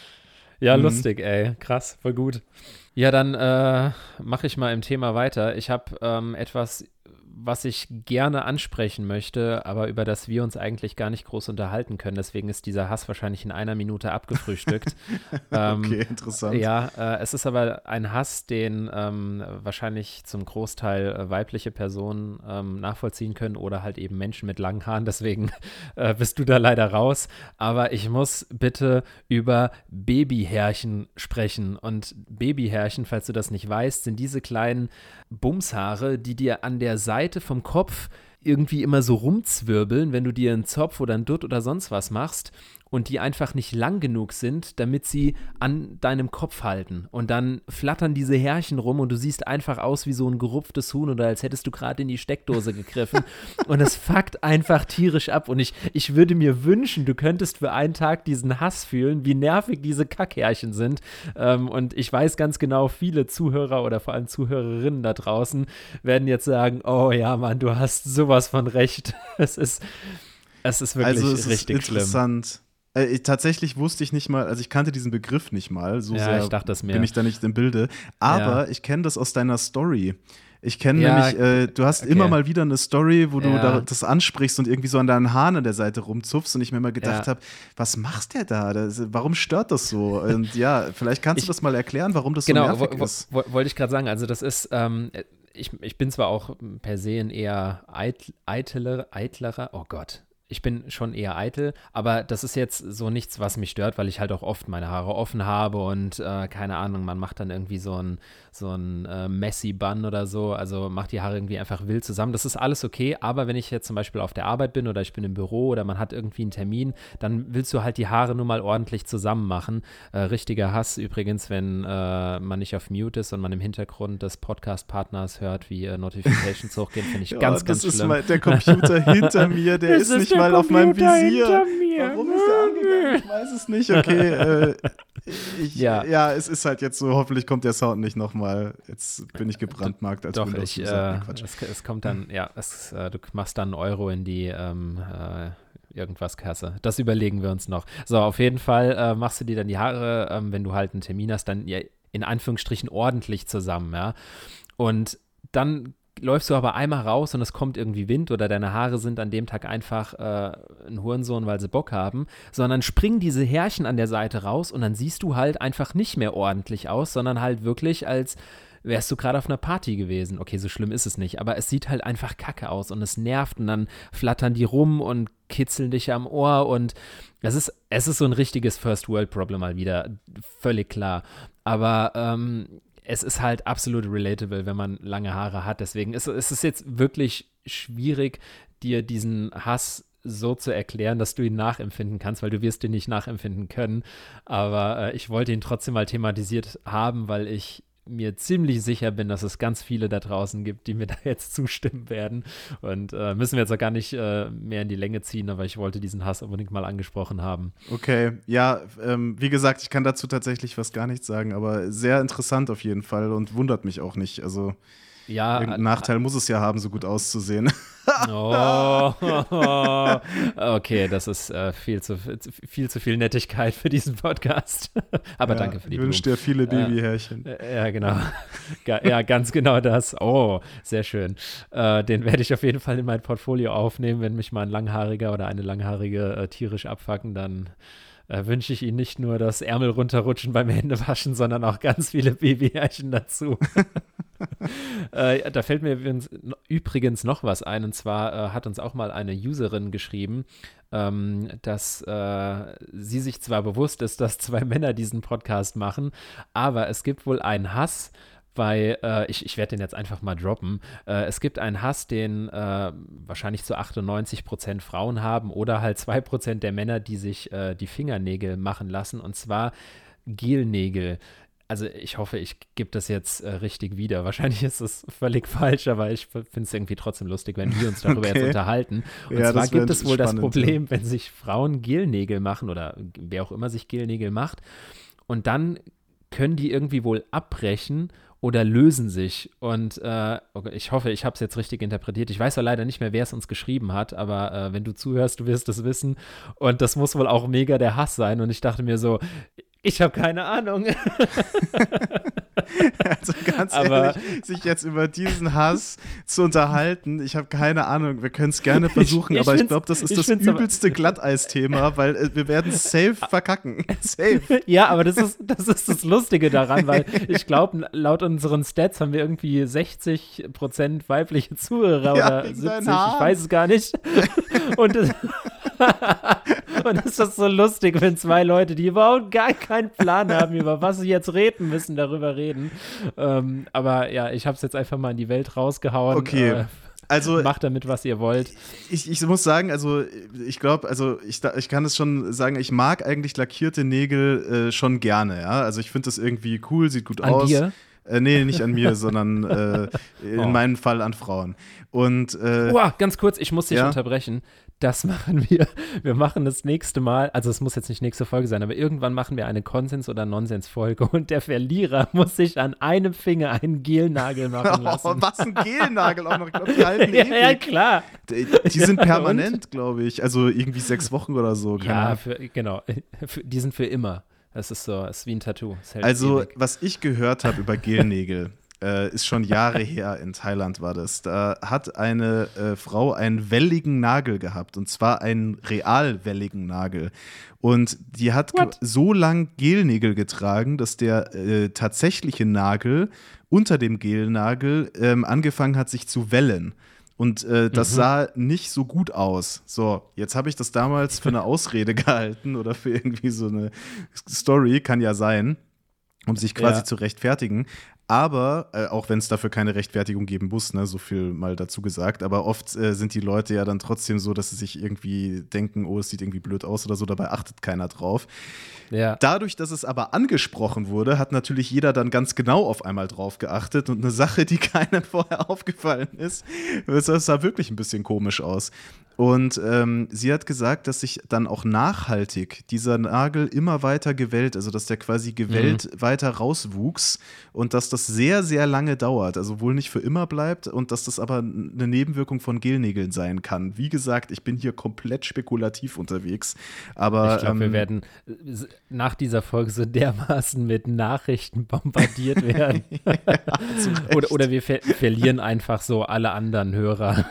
Ja, Mhm. lustig, ey. Krass, voll gut. Ja, dann äh, mache ich mal im Thema weiter. Ich habe ähm, etwas, was ich gerne ansprechen möchte, aber über das wir uns eigentlich gar nicht groß unterhalten können. Deswegen ist dieser Hass wahrscheinlich in einer Minute abgefrühstückt. ähm, Okay, interessant. Ja, äh, es ist aber ein Hass, den ähm, wahrscheinlich zum Großteil äh, weibliche Personen ähm, nachvollziehen können oder halt eben Menschen mit langen Haaren. Deswegen äh, bist du da leider raus. Aber ich muss bitte über Babyhärchen sprechen. Und Babyhärchen, falls du das nicht weißt, sind diese kleinen Bumshaare, die dir an der Seite vom Kopf irgendwie immer so rumzwirbeln, wenn du dir einen Zopf oder einen Dutt oder sonst was machst, und die einfach nicht lang genug sind, damit sie an deinem Kopf halten. Und dann flattern diese Härchen rum und du siehst einfach aus wie so ein gerupftes Huhn oder als hättest du gerade in die Steckdose gegriffen. Und es fuckt einfach tierisch ab. Und ich, ich würde mir wünschen, du könntest für einen Tag diesen Hass fühlen, wie nervig diese Kackhärchen sind. Ähm, und ich weiß ganz genau, viele Zuhörer oder vor allem Zuhörerinnen da draußen werden jetzt sagen, oh ja, Mann, du hast sowas von recht. Es ist, es ist wirklich also es richtig ist schlimm. interessant. Äh, ich, tatsächlich wusste ich nicht mal, also ich kannte diesen Begriff nicht mal, so Ja, sehr ich dachte es mir. bin ich da nicht im Bilde. Aber Ja. ich kenne das aus deiner Story. Ich kenne Ja, nämlich, äh, du hast okay. immer mal wieder eine Story, wo du Ja. da, das ansprichst und irgendwie so an deinen Haaren an der Seite rumzupfst, und ich mir immer gedacht Ja. habe, was macht der da? Das, warum stört das so? Und ja, vielleicht kannst Ich- du das mal erklären, warum das Genau, so nervig wo, wo, ist. wo, wollte ich gerade sagen. Also das ist, ähm, ich, ich bin zwar auch per se ein eher eit, eitler, eitlerer, oh Gott, ich bin schon eher eitel, aber das ist jetzt so nichts, was mich stört, weil ich halt auch oft meine Haare offen habe und äh, keine Ahnung, man macht dann irgendwie so ein, so ein äh, Messy-Bun oder so, also macht die Haare irgendwie einfach wild zusammen. Das ist alles okay, aber wenn ich jetzt zum Beispiel auf der Arbeit bin oder ich bin im Büro oder man hat irgendwie einen Termin, dann willst du halt die Haare nur mal ordentlich zusammen machen. Äh, richtiger Hass übrigens, wenn äh, man nicht auf Mute ist und man im Hintergrund des Podcast-Partners hört, wie äh, Notifications hochgehen, finde ich Ja, ganz, das ganz ist schlimm. mal der Computer hinter mir, der Das ist, ist nicht der mal auf meinem Computer Visier. hinter mir. Warum ist der angegangen? Ich weiß es nicht. Okay, äh, ich, Ja. ja. es ist halt jetzt so, hoffentlich kommt der Sound nicht nochmal. Jetzt bin ich gebrandmarkt als Doch, Windows ich, User. äh, Nee, Quatsch. es, es kommt dann, ja, es, äh, du machst dann einen Euro in die ähm, äh, irgendwas Kasse. Das überlegen wir uns noch. So, auf jeden Fall äh, machst du dir dann die Haare, ähm, wenn du halt einen Termin hast, dann ja, in Anführungsstrichen ordentlich zusammen, ja. Und dann läufst du aber einmal raus und es kommt irgendwie Wind oder deine Haare sind an dem Tag einfach äh, ein Hurensohn, weil sie Bock haben, sondern springen diese Härchen an der Seite raus und dann siehst du halt einfach nicht mehr ordentlich aus, sondern halt wirklich als wärst du gerade auf einer Party gewesen. Okay, so schlimm ist es nicht, aber es sieht halt einfach kacke aus und es nervt und dann flattern die rum und kitzeln dich am Ohr und es ist, es ist so ein richtiges First-World-Problem mal wieder, völlig klar. Aber ähm, es ist halt absolut relatable, wenn man lange Haare hat. Deswegen ist es ist jetzt wirklich schwierig, dir diesen Hass so zu erklären, dass du ihn nachempfinden kannst, weil du wirst ihn nicht nachempfinden können. Aber äh, ich wollte ihn trotzdem mal thematisiert haben, weil ich mir ziemlich sicher bin, dass es ganz viele da draußen gibt, die mir da jetzt zustimmen werden. Und äh, müssen wir jetzt auch gar nicht äh, mehr in die Länge ziehen, aber ich wollte diesen Hass unbedingt mal angesprochen haben. Okay, ja, ähm, wie gesagt, ich kann dazu tatsächlich was gar nichts sagen, aber sehr interessant auf jeden Fall und wundert mich auch nicht. Also ja, irgendeinen Nachteil muss es ja haben, so gut auszusehen. Oh, okay, das ist äh, viel, zu, viel zu viel Nettigkeit für diesen Podcast. Aber ja, danke für die Ich wünsche dir viele Babyhärchen. Äh, ja, genau. Ja, ganz genau das. Oh, sehr schön. Äh, den werde ich auf jeden Fall in mein Portfolio aufnehmen. Wenn mich mal ein Langhaariger oder eine Langhaarige äh, tierisch abfacken, dann äh, wünsche ich Ihnen nicht nur das Ärmel runterrutschen beim Händewaschen, sondern auch ganz viele Babyhärchen dazu. äh, da fällt mir übrigens noch was ein, und zwar äh, hat uns auch mal eine Userin geschrieben, ähm, dass äh, sie sich zwar bewusst ist, dass zwei Männer diesen Podcast machen, aber es gibt wohl einen Hass, weil, äh, ich, ich werde den jetzt einfach mal droppen, äh, es gibt einen Hass, den äh, wahrscheinlich zu achtundneunzig Prozent Frauen haben oder halt zwei Prozent der Männer, die sich äh, die Fingernägel machen lassen, und zwar Gelnägel. Also ich hoffe, ich gebe das jetzt äh, richtig wieder. Wahrscheinlich ist es völlig falsch, aber ich finde es irgendwie trotzdem lustig, wenn wir uns darüber okay. jetzt unterhalten. Und ja, zwar gibt es wohl spannend, das Problem, ja. wenn sich Frauen Gelnägel machen oder wer auch immer sich Gelnägel macht und dann können die irgendwie wohl abbrechen oder lösen sich. Und äh, okay, ich hoffe, ich habe es jetzt richtig interpretiert. Ich weiß ja leider nicht mehr, wer es uns geschrieben hat, aber äh, wenn du zuhörst, du wirst es wissen. Und das muss wohl auch mega der Hass sein. Und ich dachte mir so, ich habe keine Ahnung. Also ganz aber, ehrlich, sich jetzt über diesen Hass zu unterhalten, ich habe keine Ahnung. Wir können es gerne versuchen, ich, ich aber ich glaube, das ist das übelste aber, Glatteis-Thema, weil äh, wir werden safe verkacken. Safe. Ja, aber das ist, das ist das Lustige daran, weil ich glaube, laut unseren Stats haben wir irgendwie sechzig Prozent weibliche Zuhörer ja, oder siebzig, ich weiß es gar nicht. Und das Und es ist so lustig, wenn zwei Leute, die überhaupt gar keinen Plan haben, über was sie jetzt reden müssen, darüber reden. Ähm, aber ja, ich habe es jetzt einfach mal in die Welt rausgehauen. Okay. Äh, also, macht damit, was ihr wollt. Ich, ich muss sagen, also ich glaube, also ich, ich kann es schon sagen, ich mag eigentlich lackierte Nägel äh, schon gerne, ja. Also ich finde das irgendwie cool, sieht gut an aus. Dir? Äh, nee, nicht an mir, sondern äh, in oh. meinem Fall an Frauen. Und äh, oh, ganz kurz, ich muss dich ja? unterbrechen. Das machen wir. Wir machen das nächste Mal, also es muss jetzt nicht nächste Folge sein, aber irgendwann machen wir eine Konsens- oder Nonsens-Folge und der Verlierer muss sich an einem Finger einen Gelnagel machen lassen. Oh, was, ein Gelnagel auch noch? Ich glaube, die halten ja, ja, klar. Die, die sind permanent, glaube ich. Also irgendwie sechs Wochen oder so. Keine ja, für, genau. Für, die sind für immer. Das ist so, es ist wie ein Tattoo. Also, ewig. Was ich gehört habe über Gelnägel, äh, ist schon Jahre her, in Thailand war das. Da hat eine äh, Frau einen welligen Nagel gehabt, und zwar einen real welligen Nagel. Und die hat ge- so lang Gelnägel getragen, dass der äh, tatsächliche Nagel unter dem Gelnagel ähm, angefangen hat, sich zu wellen. Und äh, das mhm. sah nicht so gut aus. So, jetzt habe ich das damals für eine Ausrede gehalten oder für irgendwie so eine Story, kann ja sein, um sich quasi ja. zu rechtfertigen. Aber, äh, auch wenn es dafür keine Rechtfertigung geben muss, ne, so viel mal dazu gesagt, aber oft äh, sind die Leute ja dann trotzdem so, dass sie sich irgendwie denken, oh, es sieht irgendwie blöd aus oder so, dabei achtet keiner drauf. Ja. Dadurch, dass es aber angesprochen wurde, hat natürlich jeder dann ganz genau auf einmal drauf geachtet, und eine Sache, die keinem vorher aufgefallen ist, das sah wirklich ein bisschen komisch aus. Und ähm, sie hat gesagt, dass sich dann auch nachhaltig dieser Nagel immer weiter gewellt, also dass der quasi gewellt mhm. weiter rauswuchs und dass das sehr, sehr lange dauert, also wohl nicht für immer bleibt und dass das aber eine Nebenwirkung von Gelnägeln sein kann. Wie gesagt, ich bin hier komplett spekulativ unterwegs, aber ich glaube, ähm, wir werden nach dieser Folge so dermaßen mit Nachrichten bombardiert werden. ja, oder, oder wir ver verlieren einfach so alle anderen Hörer.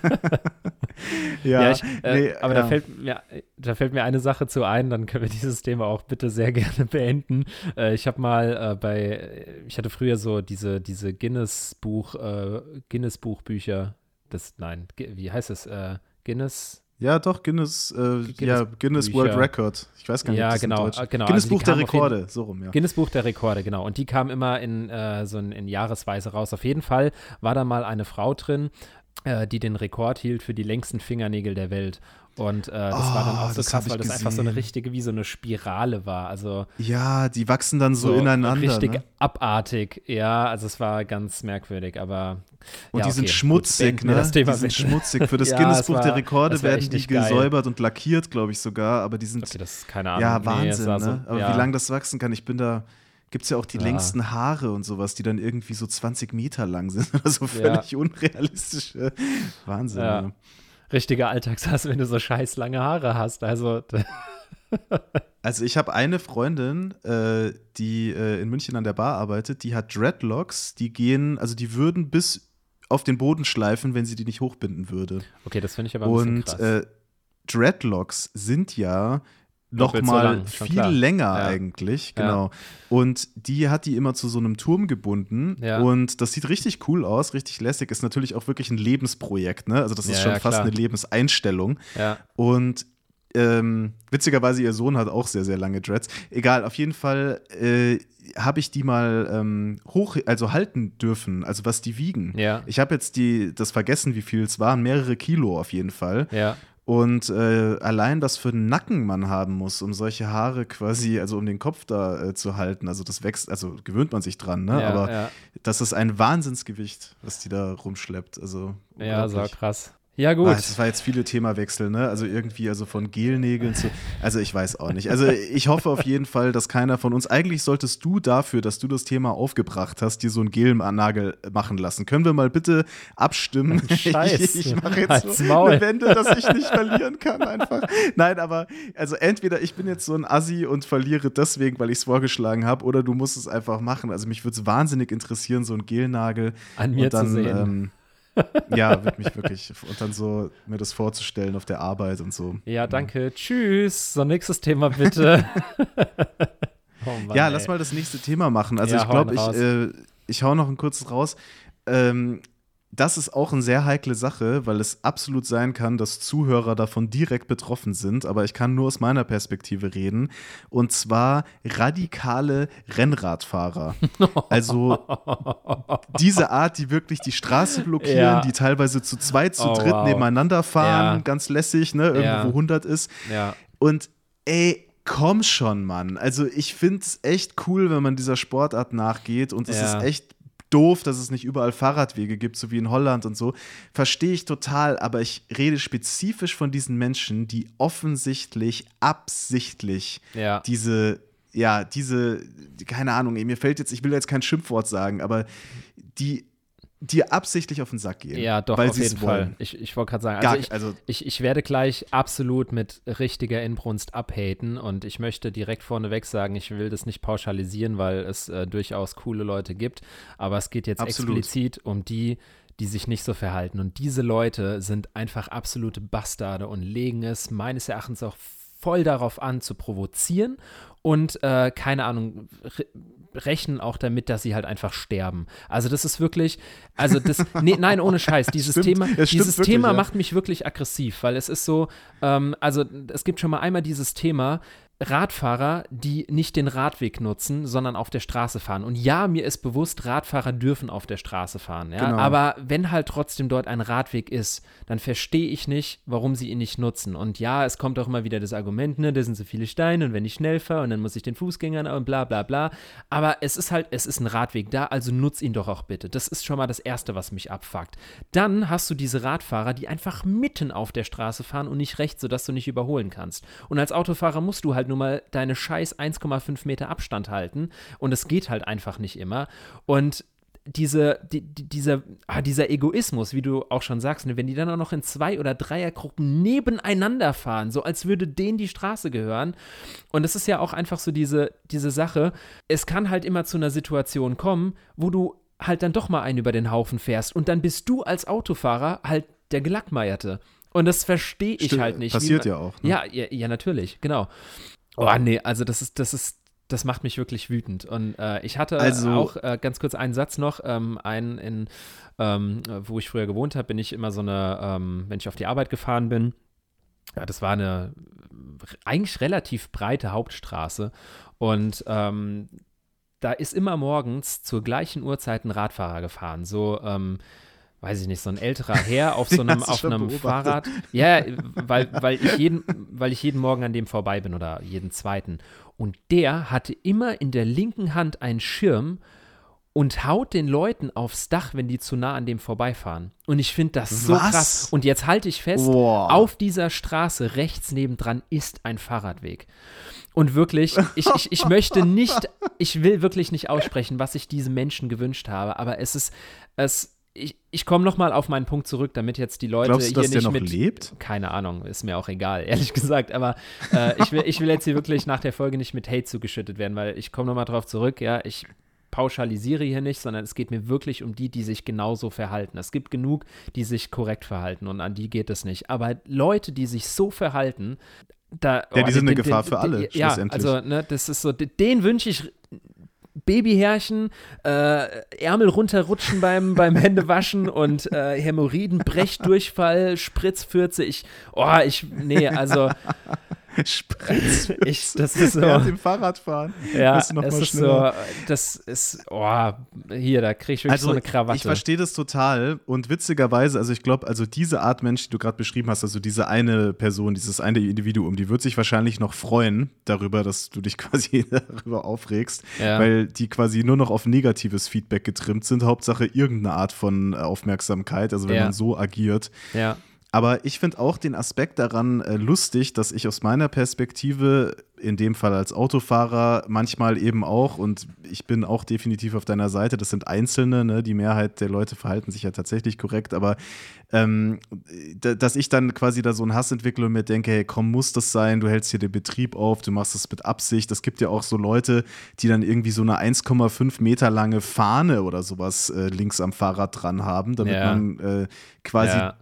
Ja, ja ich, äh, nee, aber ja. Da, fällt mir, da fällt mir eine Sache zu ein, dann können wir dieses Thema auch bitte sehr gerne beenden. Äh, ich habe mal äh, bei, ich hatte früher so diese, diese Guinness-Buch, äh, Guinness-Buchbücher, das, nein, wie heißt es, äh, Guinness? Ja, doch, Guinness, äh, Guinness, ja, Guinness World Record. Ich weiß gar nicht, ja, ob das genau, in Deutsch. genau. Guinness also Buch der Rekorde, jeden, so rum, ja. Guinness Buch der Rekorde, genau. Und die kam immer in äh, so in, in Jahresweise raus. Auf jeden Fall war da mal eine Frau drin, äh, die den Rekord hielt für die längsten Fingernägel der Welt. Und äh, das oh, war dann auch so krass, weil das gesehen. einfach so eine richtige, wie so eine Spirale war. Also ja, die wachsen dann so, so ineinander. Richtig ne? abartig, ja, also es war ganz merkwürdig, aber Und ja, die sind okay, schmutzig, gut, ne? das Thema die sind bitte. schmutzig. Für das ja, Guinness Buch war, der Rekorde werden die gesäubert geil. und lackiert, glaube ich sogar, aber die sind, okay, das ist keine Ahnung. ja, nee, Wahnsinn, so, ne? Aber ja. wie lange das wachsen kann, ich bin da, gibt es ja auch die ja. längsten Haare und sowas, die dann irgendwie so zwanzig Meter lang sind oder so völlig ja. unrealistische. Wahnsinn, ja. ne? Richtiger Alltagshass, wenn du so scheiß lange Haare hast, also Also ich habe eine Freundin, äh, die äh, in München an der Bar arbeitet, die hat Dreadlocks, die gehen, also die würden bis auf den Boden schleifen, wenn sie die nicht hochbinden würde. Okay, das finde ich aber ein bisschen Und krass. äh, Dreadlocks sind ja noch Doppelt mal so lang, viel klar. länger Ja. eigentlich, Ja. genau. Und die hat die immer zu so einem Turm gebunden Ja. und das sieht richtig cool aus, richtig lässig, ist natürlich auch wirklich ein Lebensprojekt, ne? Also das ist Ja, schon ja, fast klar. eine Lebenseinstellung. Ja. Und ähm, witzigerweise, ihr Sohn hat auch sehr, sehr lange Dreads. Egal, auf jeden Fall äh, habe ich die mal ähm, hoch, also halten dürfen, also was die wiegen. Ja. Ich habe jetzt die, das vergessen, wie viel es waren, mehrere Kilo auf jeden Fall. Ja. Und äh, allein, was für einen Nacken man haben muss, um solche Haare quasi, also um den Kopf da äh, zu halten, also das wächst, also gewöhnt man sich dran, ne? Ja, Aber ja. das ist ein Wahnsinnsgewicht, was die da rumschleppt. Also Ja, so unglaublich. krass. Ja, gut. Ah, das war jetzt viele Themawechsel, ne? Also irgendwie, also von Gelnägeln zu. Also ich weiß auch nicht. Also ich hoffe auf jeden Fall, dass keiner von uns. Eigentlich solltest du dafür, dass du das Thema aufgebracht hast, dir so einen Gelnagel machen lassen. Können wir mal bitte abstimmen? Scheiß. Ich, ich mache jetzt Halt's so Maul. eine Wende, dass ich nicht verlieren kann einfach. Nein, aber also entweder ich bin jetzt so ein Assi und verliere deswegen, weil ich es vorgeschlagen habe, oder du musst es einfach machen. Also mich würde es wahnsinnig interessieren, so ein Gelnagel. An mir und dann, zu sehen. Ähm, ja, wird mich wirklich. Und dann so mir das vorzustellen auf der Arbeit und so. Ja, danke. Tschüss. So, nächstes Thema bitte. oh Mann, ja, ey. lass mal das nächste Thema machen. Also Ja, ich glaube, hau ich, ihn äh, ich hau noch ein kurzes raus. Ähm, das ist auch eine sehr heikle Sache, weil es absolut sein kann, dass Zuhörer davon direkt betroffen sind. Aber ich kann nur aus meiner Perspektive reden. Und zwar radikale Rennradfahrer. Also diese Art, die wirklich die Straße blockieren, Ja. die teilweise zu zweit, zu Oh, dritt wow. nebeneinander fahren, Ja. ganz lässig, ne? Irgendwo, Ja. wo hundert ist. Ja. Und ey, komm schon, Mann. Also ich finde es echt cool, wenn man dieser Sportart nachgeht. Und es Ja. ist echt doof, dass es nicht überall Fahrradwege gibt, so wie in Holland und so. Verstehe ich total, aber ich rede spezifisch von diesen Menschen, die offensichtlich, absichtlich Ja. diese, ja, diese, keine Ahnung, ey, mir fällt jetzt, ich will jetzt kein Schimpfwort sagen, aber die die absichtlich auf den Sack gehen. Ja, doch, weil auf sie es jeden wollen. Fall. Ich, ich wollte gerade sagen, Gar, also, ich, also ich, ich werde gleich absolut mit richtiger Inbrunst abhaten und ich möchte direkt vorneweg sagen, ich will das nicht pauschalisieren, weil es äh, durchaus coole Leute gibt, aber es geht jetzt Absolut. explizit um die, die sich nicht so verhalten. Und diese Leute sind einfach absolute Bastarde und legen es meines Erachtens auch voll darauf an, zu provozieren und, äh, keine Ahnung, re- rechnen auch damit, dass sie halt einfach sterben. Also das ist wirklich, also das, nee, nein, ohne Scheiß, dieses Stimmt, Thema, es stimmt dieses wirklich, Thema ja. macht mich wirklich aggressiv, weil es ist so, ähm, also es gibt schon mal einmal dieses Thema, Radfahrer, die nicht den Radweg nutzen, sondern auf der Straße fahren. Und ja, mir ist bewusst, Radfahrer dürfen auf der Straße fahren. Ja? Genau. Aber wenn halt trotzdem dort ein Radweg ist, dann verstehe ich nicht, warum sie ihn nicht nutzen. Und ja, es kommt auch immer wieder das Argument, ne, da sind so viele Steine und wenn ich schnell fahre und dann muss ich den Fußgängern und bla bla bla. Aber es ist halt, es ist ein Radweg da, also nutz ihn doch auch bitte. Das ist schon mal das Erste, was mich abfuckt. Dann hast du diese Radfahrer, die einfach mitten auf der Straße fahren und nicht rechts, sodass du nicht überholen kannst. Und als Autofahrer musst du halt nur mal deine scheiß eins Komma fünf Meter Abstand halten und es geht halt einfach nicht immer. Und diese, die, die, dieser, ah, dieser Egoismus, wie du auch schon sagst, ne, wenn die dann auch noch in Zwei- oder Dreiergruppen nebeneinander fahren, so als würde denen die Straße gehören. Und es ist ja auch einfach so diese, diese Sache, es kann halt immer zu einer Situation kommen, wo du halt dann doch mal einen über den Haufen fährst und dann bist du als Autofahrer halt der Gelackmeierte. Und das verstehe ich Stimmt, halt nicht. passiert man, ja auch. Ne? Ja, ja, ja, natürlich, genau. Oh, nee, also das ist, das ist, das macht mich wirklich wütend. Und äh, ich hatte also, auch, äh, ganz kurz einen Satz noch, ähm, einen in, ähm, wo ich früher gewohnt habe, bin ich immer so eine, ähm, wenn ich auf die Arbeit gefahren bin, ja, das war eine eigentlich relativ breite Hauptstraße und ähm, da ist immer morgens zur gleichen Uhrzeit ein Radfahrer gefahren, so, ähm, weiß ich nicht, so ein älterer Herr auf so einem, auf einem Fahrrad. Ja, weil, weil, ich jeden, weil ich jeden Morgen an dem vorbei bin oder jeden zweiten. Und der hatte immer in der linken Hand einen Schirm und haut den Leuten aufs Dach, wenn die zu nah an dem vorbeifahren. Und ich finde das so Was? krass. Und jetzt halte ich fest, Boah. auf dieser Straße rechts nebendran ist ein Fahrradweg. Und wirklich, ich, ich, ich möchte nicht, ich will wirklich nicht aussprechen, was ich diesem Menschen gewünscht habe, aber es ist, es Ich, ich komme nochmal auf meinen Punkt zurück, damit jetzt die Leute Glaubst du, hier dass nicht der noch mit… lebt? Keine Ahnung, ist mir auch egal, ehrlich gesagt. Aber äh, ich, will, ich will jetzt hier wirklich nach der Folge nicht mit Hate zugeschüttet werden, weil ich komme nochmal drauf zurück, ja, ich pauschalisiere hier nicht, sondern es geht mir wirklich um die, die sich genauso verhalten. Es gibt genug, die sich korrekt verhalten und an die geht es nicht. Aber Leute, die sich so verhalten, da… Ja, die oh, sind den, eine den, Gefahr den, für alle, den, ja, schlussendlich. also, ne, das ist so, den wünsche ich… Babyhärchen, äh, Ärmel runterrutschen beim, beim Händewaschen und äh, Hämorrhoiden, Brechdurchfall, Spritzfürze. Ich, oh, ich, nee, also Spritzfürze. ich, das ist so. Während dem Fahrradfahren. Ja, das ist, noch es mal ist schlimmer. so, das ist, oh, hier, da kriege ich wirklich Also, so eine Krawatte. ich verstehe das total und witzigerweise, also ich glaube, also diese Art Mensch, die du gerade beschrieben hast, also diese eine Person, dieses eine Individuum, die wird sich wahrscheinlich noch freuen darüber, dass du dich quasi darüber aufregst, Ja. weil die quasi nur noch auf negatives Feedback getrimmt sind, Hauptsache irgendeine Art von Aufmerksamkeit, also wenn Ja. man so agiert. Ja, Aber ich finde auch den Aspekt daran äh, lustig, dass ich aus meiner Perspektive, in dem Fall als Autofahrer, manchmal eben auch, und ich bin auch definitiv auf deiner Seite, das sind Einzelne, ne? Die Mehrheit der Leute verhalten sich ja tatsächlich korrekt, aber ähm, d- dass ich dann quasi da so einen Hass entwickle und mir denke, hey, komm, muss das sein, du hältst hier den Betrieb auf, du machst das mit Absicht. Es gibt ja auch so Leute, die dann irgendwie so eine eins Komma fünf Meter lange Fahne oder sowas äh, links am Fahrrad dran haben, damit Ja. man äh, quasi ja.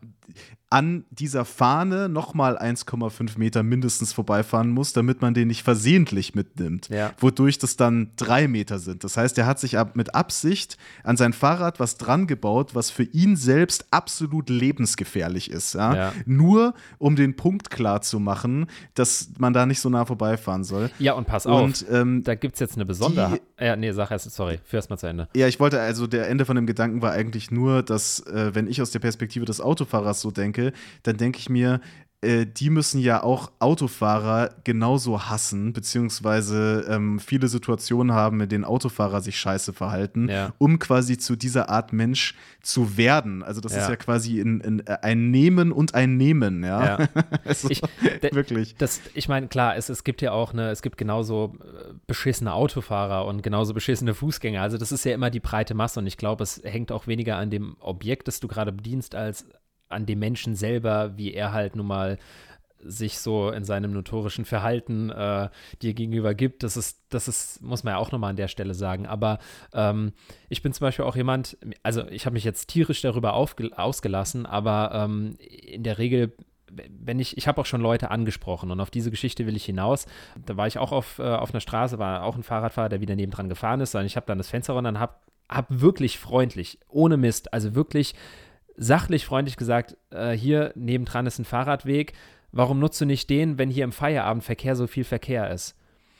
an dieser Fahne nochmal eins Komma fünf Meter mindestens vorbeifahren muss, damit man den nicht versehentlich mitnimmt, Ja. wodurch das dann drei Meter sind. Das heißt, er hat sich ab, mit Absicht an sein Fahrrad was dran gebaut, was für ihn selbst absolut lebensgefährlich ist. Ja? Ja. Nur um den Punkt klar zu machen, dass man da nicht so nah vorbeifahren soll. Ja, und pass auf, Und ähm, da gibt es jetzt eine Besonderheit. Ja, nee, sag erst, sorry, führ erst mal zu Ende. ja, ich wollte, also der Ende von dem Gedanken war eigentlich nur, dass, äh, wenn ich aus der Perspektive des Autofahrers so denke, dann denke ich mir, äh, die müssen ja auch Autofahrer genauso hassen, beziehungsweise ähm, viele Situationen haben, in denen Autofahrer sich scheiße verhalten, Ja. um quasi zu dieser Art Mensch zu werden. Also das Ja. ist ja quasi ein, ein, ein Nehmen und ein Nehmen, ja. Ja. also, Ich- de- wirklich. Das, ich meine, klar, es, es gibt ja auch eine, es gibt genauso äh, beschissene Autofahrer und genauso beschissene Fußgänger. Also das ist ja immer die breite Masse und ich glaube, es hängt auch weniger an dem Objekt, das du gerade bedienst, als an dem Menschen selber, wie er halt nun mal sich so in seinem notorischen Verhalten äh, dir gegenüber gibt. Das ist, das ist, muss man ja auch nochmal an der Stelle sagen. Aber ähm, ich bin zum Beispiel auch jemand, also ich habe mich jetzt tierisch darüber aufge- ausgelassen, aber ähm, in der Regel, wenn ich, ich habe auch schon Leute angesprochen und auf diese Geschichte will ich hinaus. Da war ich auch auf, äh, auf einer Straße, war auch ein Fahrradfahrer, der wieder nebendran gefahren ist, und ich habe dann das Fenster runter und habe hab wirklich freundlich, ohne Mist, also wirklich sachlich freundlich gesagt, äh, hier nebendran ist ein Fahrradweg, Warum nutzt du nicht den, wenn hier im Feierabendverkehr so viel Verkehr ist?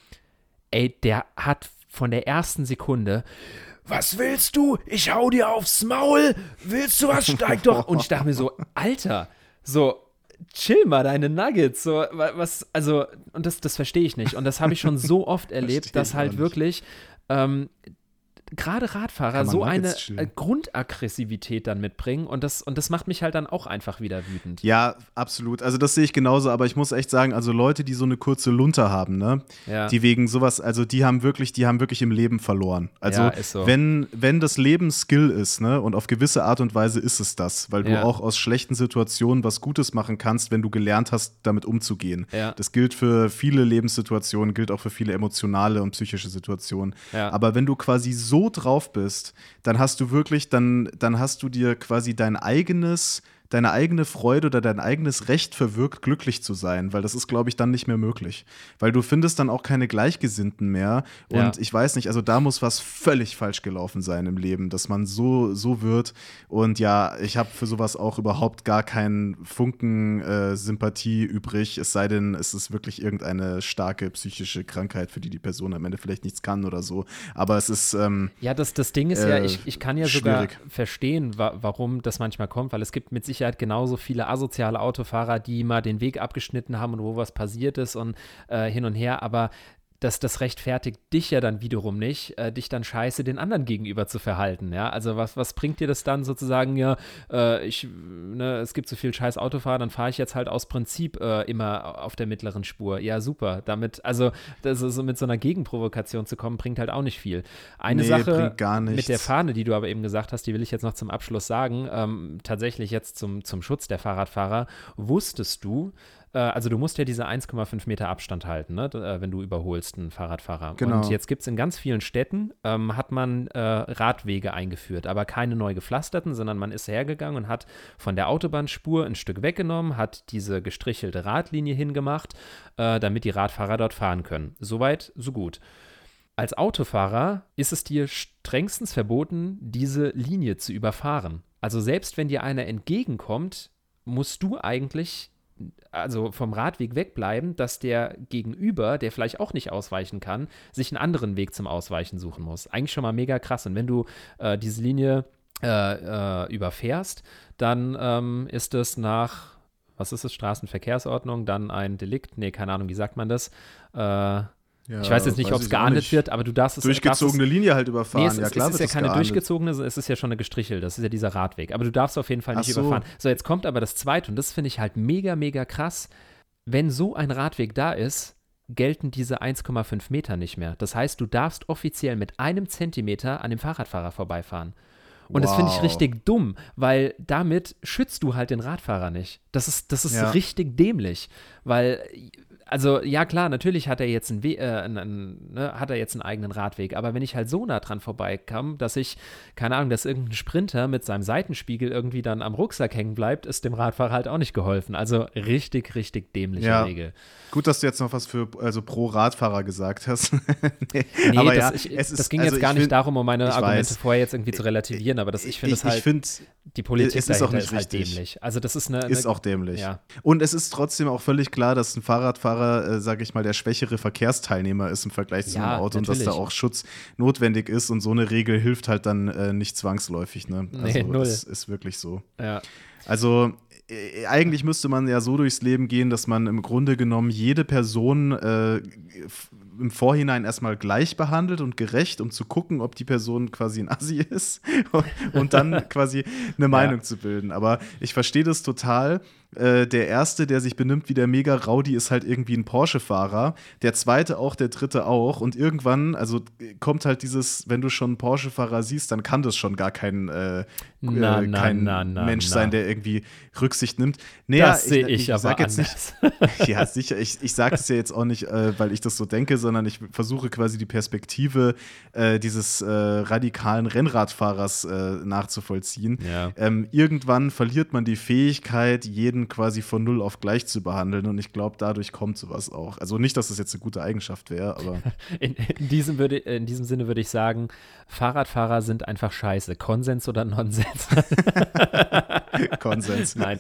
Ey, der hat von der ersten Sekunde, was willst du? Ich hau dir aufs Maul. Willst du was? Steig doch. Und ich dachte mir so, Alter, so, chill mal deine Nuggets. So, was, also, und das, das verstehe ich nicht. Und das habe ich schon so oft erlebt, dass halt wirklich ähm, gerade Radfahrer so eine äh, Grundaggressivität dann mitbringen und das, und das macht mich halt dann auch einfach wieder wütend. Ja, absolut. Also das sehe ich genauso, aber ich muss echt sagen, also Leute, die so eine kurze Lunte haben, ne, ja. die wegen sowas, also die haben wirklich, die haben wirklich im Leben verloren. Also ja, ist so. wenn, wenn das Leben Skill ist, ne, und auf gewisse Art und Weise ist es das, weil du ja. auch aus schlechten Situationen was Gutes machen kannst, wenn du gelernt hast, damit umzugehen. Ja. Das gilt für viele Lebenssituationen, gilt auch für viele emotionale und psychische Situationen. Ja. Aber wenn du quasi so drauf bist, dann hast du wirklich, dann, dann hast du dir quasi dein eigenes, deine eigene Freude oder dein eigenes Recht verwirkt, glücklich zu sein, weil das ist, glaube ich, dann nicht mehr möglich. Weil du findest dann auch keine Gleichgesinnten mehr und ja. ich weiß nicht, also da muss was völlig falsch gelaufen sein im Leben, dass man so, so wird und ja, ich habe für sowas auch überhaupt gar keinen Funken äh, Sympathie übrig, es sei denn, es ist wirklich irgendeine starke psychische Krankheit, für die die Person am Ende vielleicht nichts kann oder so, aber es ist ähm, Ja, das, das Ding ist äh, ja, ich, ich kann ja sogar schwierig. verstehen, wa- warum das manchmal kommt, weil es gibt mit Sicherheit genauso viele asoziale Autofahrer, die mal den Weg abgeschnitten haben und wo was passiert ist und äh, hin und her, aber das, das rechtfertigt dich ja dann wiederum nicht, äh, dich dann scheiße den anderen gegenüber zu verhalten, ja, also was, was bringt dir das dann sozusagen, ja, äh, ich, ne, es gibt so viel scheiß Autofahrer, dann fahre ich jetzt halt aus Prinzip äh, immer auf der mittleren Spur, ja, super, damit, also das ist so mit so einer Gegenprovokation zu kommen, bringt halt auch nicht viel. Eine Nee, Sache bringt gar nichts. mit der Fahne, die du aber eben gesagt hast, die will ich jetzt noch zum Abschluss sagen, ähm, tatsächlich jetzt zum, zum Schutz der Fahrradfahrer, wusstest du, also du musst ja diese eins Komma fünf Meter Abstand halten, ne, wenn du überholst einen Fahrradfahrer. Genau. Und jetzt gibt es in ganz vielen Städten, ähm, hat man äh, Radwege eingeführt, aber keine neu gepflasterten, sondern man ist hergegangen und hat von der Autobahnspur ein Stück weggenommen, hat diese gestrichelte Radlinie hingemacht, äh, damit die Radfahrer dort fahren können. Soweit, so gut. Als Autofahrer ist es dir strengstens verboten, diese Linie zu überfahren. Also selbst wenn dir einer entgegenkommt, musst du eigentlich also vom Radweg wegbleiben, dass der Gegenüber, der vielleicht auch nicht ausweichen kann, sich einen anderen Weg zum Ausweichen suchen muss. Eigentlich schon mal mega krass. Und wenn du äh, diese Linie äh, äh, überfährst, dann ähm, ist es nach, was ist es, Straßenverkehrsordnung, dann ein Delikt, nee, keine Ahnung, wie sagt man das? Äh, Ja, ich weiß jetzt nicht, ob es geahndet wird, aber du darfst es durchgezogene darfst es, Linie halt überfahren. Nee, es, ja, es, klar es ist wird ja keine geahndet. durchgezogene, es ist ja schon eine gestrichelte, das ist ja dieser Radweg. Aber du darfst auf jeden Fall nicht Ach so. überfahren. So, jetzt kommt aber das Zweite und das finde ich halt mega, mega krass. Wenn so ein Radweg da ist, gelten diese eins Komma fünf Meter nicht mehr. Das heißt, du darfst offiziell mit einem Zentimeter an dem Fahrradfahrer vorbeifahren. Und das finde ich Wow. richtig dumm, weil damit schützt du halt den Radfahrer nicht. Das ist, das ist Ja. richtig dämlich, weil, also ja klar, natürlich hat er jetzt einen, We- äh, einen, einen ne, hat er jetzt einen eigenen Radweg, aber wenn ich halt so nah dran vorbeikam, dass ich, keine Ahnung, dass irgendein Sprinter mit seinem Seitenspiegel irgendwie dann am Rucksack hängen bleibt, ist dem Radfahrer halt auch nicht geholfen. Also richtig, richtig dämliche Ja. Regel. Gut, dass du jetzt noch was für, also pro Radfahrer gesagt hast. nee, Nee, aber das, ja, ich, es ist, das ging also jetzt gar ich nicht find, darum, um meine ich Argumente weiß. vorher jetzt irgendwie zu relativieren, aber das, ich finde ich, das halt, ich find, die Politik es ist auch dahinter nicht ist halt richtig. dämlich. Also das ist eine, ist eine auch dämlich. Ja. Und es ist trotzdem auch völlig klar, dass ein Fahrradfahrer, äh, sage ich mal, der schwächere Verkehrsteilnehmer ist im Vergleich zu Ja, einem Auto und dass da natürlich. auch Schutz notwendig ist und so eine Regel hilft halt dann äh, nicht zwangsläufig. Ne? Also Nee, null. es ist wirklich so. Ja. Also äh, eigentlich müsste man ja so durchs Leben gehen, dass man im Grunde genommen jede Person äh, f- im Vorhinein erstmal gleich behandelt und gerecht, um zu gucken, ob die Person quasi ein Assi ist und dann quasi eine Meinung zu bilden. Aber ich verstehe das total. Äh, der Erste, der sich benimmt wie der Mega-Rowdy, ist halt irgendwie ein Porsche-Fahrer. Der Zweite auch, der Dritte auch. Und irgendwann, also kommt halt dieses, wenn du schon einen Porsche-Fahrer siehst, dann kann das schon gar kein, äh, Na, äh, na, kein na, na, Mensch na. sein, der irgendwie Rücksicht nimmt. Naja, Das sehe ich, aber sag jetzt anders. Nicht, ja, sicher. Ich, ich sage es ja jetzt auch nicht, äh, weil ich das so denke, sondern ich versuche quasi die Perspektive äh, dieses äh, radikalen Rennradfahrers äh, nachzuvollziehen. Ja. Ähm, irgendwann verliert man die Fähigkeit, jeden jeden quasi von null auf gleich zu behandeln und ich glaube, dadurch kommt sowas auch. Also nicht, dass das jetzt eine gute Eigenschaft wäre, aber In, in, diesem würde, in diesem Sinne würde ich sagen, Fahrradfahrer sind einfach scheiße. Konsens oder Nonsens? Konsens. Nein.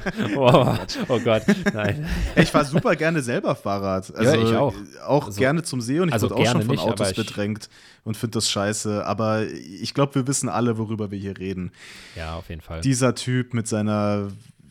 Oh, oh Gott, nein. Ich fahre super gerne selber Fahrrad. Also ja, ich auch. Auch also, gerne zum See und ich also wurde auch schon von nicht, Autos bedrängt und finde das scheiße. Aber ich glaube, wir wissen alle, worüber wir hier reden. Ja, auf jeden Fall. Dieser Typ mit seiner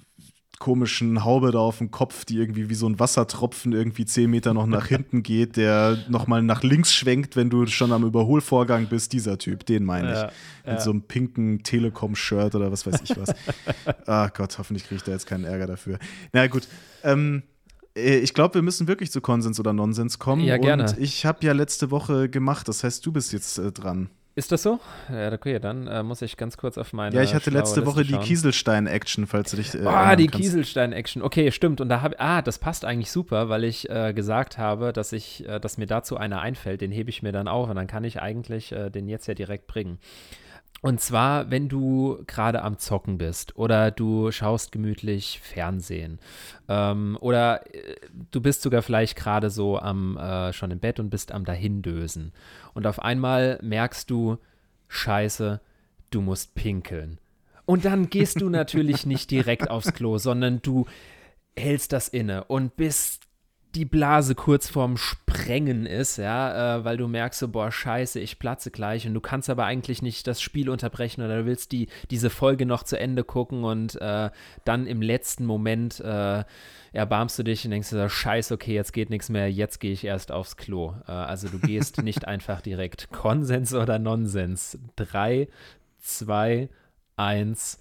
komischen Haube da auf dem Kopf, die irgendwie wie so ein Wassertropfen irgendwie zehn Meter noch nach hinten geht, der nochmal nach links schwenkt, wenn du schon am Überholvorgang bist. Dieser Typ, den meine ich. Ja, Mit ja. so einem pinken Telekom-Shirt oder was weiß ich was. Ah Gott, hoffentlich kriege ich da jetzt keinen Ärger dafür. Na gut, ähm, ich glaube, wir müssen wirklich zu Konsens oder Nonsens kommen. Ja, gerne. Und ich habe ja letzte Woche gemacht, das heißt, du bist jetzt äh, dran. Ist das so? Ja, okay, dann äh, muss ich ganz kurz auf meine Ja, ich hatte letzte Woche Liste die Kieselstein-Action, falls du dich äh, Ah, die kannst. Kieselstein-Action. Okay, stimmt. Und da habe ah, das passt eigentlich super, weil ich äh, gesagt habe, dass ich, äh, dass mir dazu einer einfällt. Den hebe ich mir dann auf und dann kann ich eigentlich äh, den jetzt ja direkt bringen. Und zwar, wenn du gerade am Zocken bist oder du schaust gemütlich Fernsehen ähm, oder äh, du bist sogar vielleicht gerade so am äh, schon im Bett und bist am Dahindösen und auf einmal merkst du, Scheiße, du musst pinkeln. Und dann gehst du natürlich nicht direkt aufs Klo, sondern du hältst das inne und bist die Blase kurz vorm Sprengen ist, ja, äh, weil du merkst so, boah, scheiße, ich platze gleich und du kannst aber eigentlich nicht das Spiel unterbrechen oder du willst die, diese Folge noch zu Ende gucken und äh, dann im letzten Moment äh, erbarmst du dich und denkst dir so, scheiße, okay, jetzt geht nichts mehr, jetzt gehe ich erst aufs Klo. Äh, also du gehst nicht einfach direkt. Konsens oder Nonsens? Drei, zwei, eins,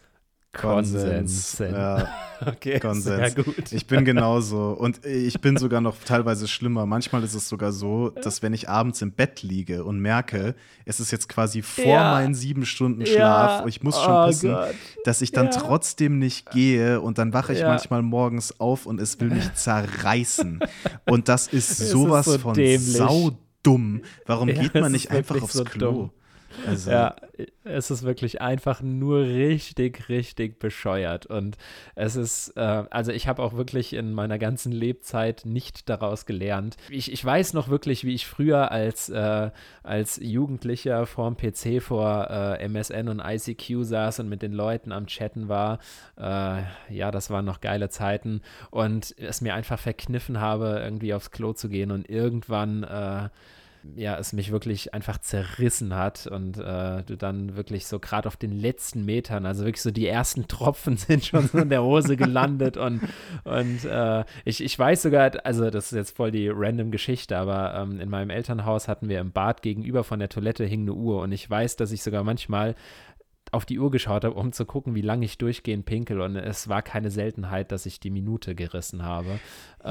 Konsens. Konsens. Ja. Okay, Konsens. sehr gut. Ich bin genauso. Und ich bin sogar noch teilweise schlimmer. Manchmal ist es sogar so, dass wenn ich abends im Bett liege und merke, es ist jetzt quasi vor Ja. meinen sieben Stunden Schlaf, Ja. ich muss schon Oh pissen, Gott. dass ich dann Ja. trotzdem nicht gehe und dann wache ich Ja. manchmal morgens auf und es will mich zerreißen. Und das ist ist sowas so von dämlich. saudumm. Warum Ja, geht es man ist nicht einfach wirklich aufs so Klo? dumm. Also, Ja, es ist wirklich einfach nur richtig, richtig bescheuert. Und es ist, äh, also ich habe auch wirklich in meiner ganzen Lebzeit nicht daraus gelernt. Ich, ich weiß noch wirklich, wie ich früher als, äh, als Jugendlicher vorm P C vor äh, M S N und I C Q saß und mit den Leuten am Chatten war. Äh, ja, das waren noch geile Zeiten. Und es mir einfach verkniffen habe, irgendwie aufs Klo zu gehen und irgendwann äh, ja, es mich wirklich einfach zerrissen hat und äh, du dann wirklich so gerade auf den letzten Metern, also wirklich so die ersten Tropfen sind schon so in der Hose gelandet und, und äh, ich, ich weiß sogar, also das ist jetzt voll die random Geschichte, aber ähm, in meinem Elternhaus hatten wir im Bad gegenüber von der Toilette hing eine Uhr und ich weiß, dass ich sogar manchmal auf die Uhr geschaut habe, um zu gucken, wie lange ich durchgehend pinkel und es war keine Seltenheit, dass ich die Minute gerissen habe.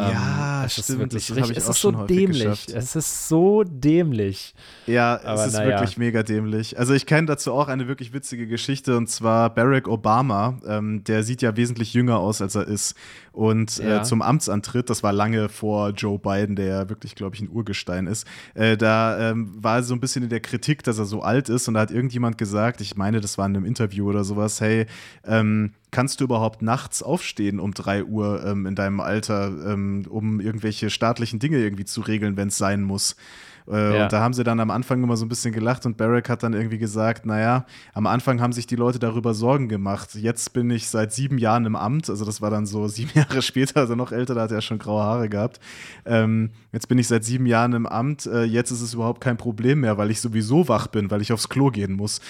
Ja, ähm, es stimmt, ist wirklich das habe ich richtig, es auch ist so schon häufig dämlich. geschafft. Es ist so dämlich. Ja, es Aber ist naja. wirklich mega dämlich. Also ich kenne dazu auch eine wirklich witzige Geschichte und zwar Barack Obama. Ähm, der sieht ja wesentlich jünger aus, als er ist. Und äh, Ja. zum Amtsantritt, das war lange vor Joe Biden, der ja wirklich, glaube ich, ein Urgestein ist, äh, da ähm, war er so ein bisschen in der Kritik, dass er so alt ist und da hat irgendjemand gesagt, ich meine, das war in einem Interview oder sowas, hey, ähm, kannst du überhaupt nachts aufstehen um drei Uhr ähm, in deinem Alter, ähm, um irgendwelche staatlichen Dinge irgendwie zu regeln, wenn es sein muss? Äh, Ja. Und da haben sie dann am Anfang immer so ein bisschen gelacht und Barack hat dann irgendwie gesagt, naja, am Anfang haben sich die Leute darüber Sorgen gemacht. Jetzt bin ich seit sieben Jahren im Amt, also das war dann so sieben Jahre später, also noch älter, da hat er schon graue Haare gehabt. Ähm, jetzt bin ich seit sieben Jahren im Amt, äh, jetzt ist es überhaupt kein Problem mehr, weil ich sowieso wach bin, weil ich aufs Klo gehen muss.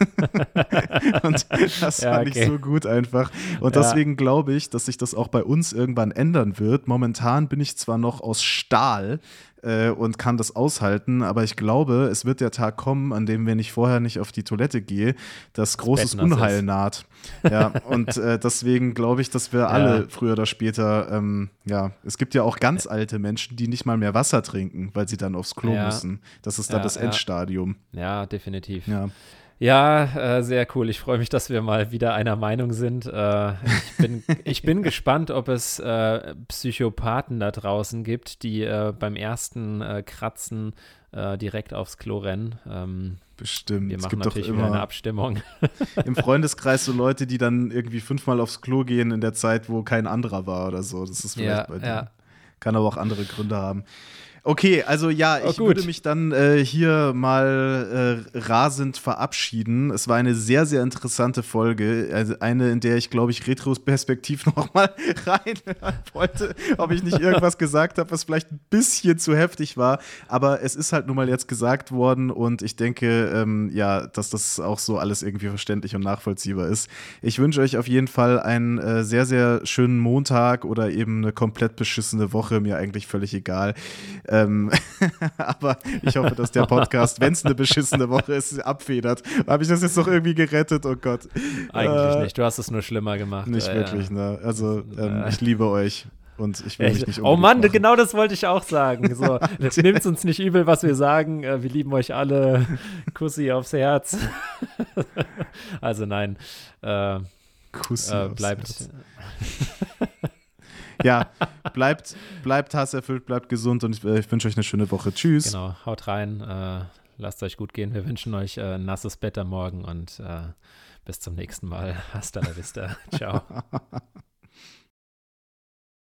Und das Ja, fand okay. ich so gut einfach. Und Ja. deswegen glaube ich, dass sich das auch bei uns irgendwann ändern wird. Momentan bin ich zwar noch aus Stahl, äh, und kann das aushalten, aber ich glaube, es wird der Tag kommen, an dem, wenn ich vorher nicht auf die Toilette gehe, das großes Bett nass Unheil ist. naht. Ja, und äh, deswegen glaube ich, dass wir alle früher oder später, ähm, ja, es gibt ja auch ganz alte Menschen, die nicht mal mehr Wasser trinken, weil sie dann aufs Klo Ja. müssen. Das ist dann Ja, das ja. Endstadium. Ja, definitiv. Ja. Ja, äh, sehr cool. Ich freue mich, dass wir mal wieder einer Meinung sind. Äh, ich, bin, ich bin gespannt, ob es äh, Psychopathen da draußen gibt, die äh, beim ersten äh, Kratzen äh, direkt aufs Klo rennen. Ähm, Bestimmt. Wir es machen gibt natürlich doch wieder immer eine Abstimmung. im Freundeskreis so Leute, die dann irgendwie fünfmal aufs Klo gehen in der Zeit, wo kein anderer war oder so. Das ist vielleicht Ja, bei denen. ja. Kann aber auch andere Gründe haben. Okay, also ja, Oh, ich gut. würde mich dann äh, hier mal äh, rasend verabschieden. Es war eine sehr, sehr interessante Folge. Also eine, in der ich, glaube ich, retrospektiv noch mal reinhören wollte, ob ich nicht irgendwas gesagt habe, was vielleicht ein bisschen zu heftig war. Aber es ist halt nun mal jetzt gesagt worden und ich denke, ähm, ja, dass das auch so alles irgendwie verständlich und nachvollziehbar ist. Ich wünsche euch auf jeden Fall einen äh, sehr, sehr schönen Montag oder eben eine komplett beschissene Woche. Mir eigentlich völlig egal. Ähm, aber ich hoffe, dass der Podcast, wenn es eine beschissene Woche ist, abfedert. Habe ich das jetzt noch irgendwie gerettet? Oh Gott. Eigentlich äh, nicht. Du hast es nur schlimmer gemacht. Nicht äh, wirklich, ne? Also, ähm, äh, ich liebe euch und ich will mich nicht Oh Mann, machen. genau das wollte ich auch sagen. So, nehmt uns nicht übel, was wir sagen. Wir lieben euch alle. Kussi aufs Herz. Also nein. Äh, Kussi äh, aufs bleibt. Herz. Ja, bleibt, bleibt hasserfüllt, bleibt gesund und ich, ich wünsche euch eine schöne Woche. Tschüss. Genau, haut rein. Äh, lasst euch gut gehen. Wir wünschen euch äh, ein nasses Bett am Morgen und äh, bis zum nächsten Mal. Hasta la vista. Ciao.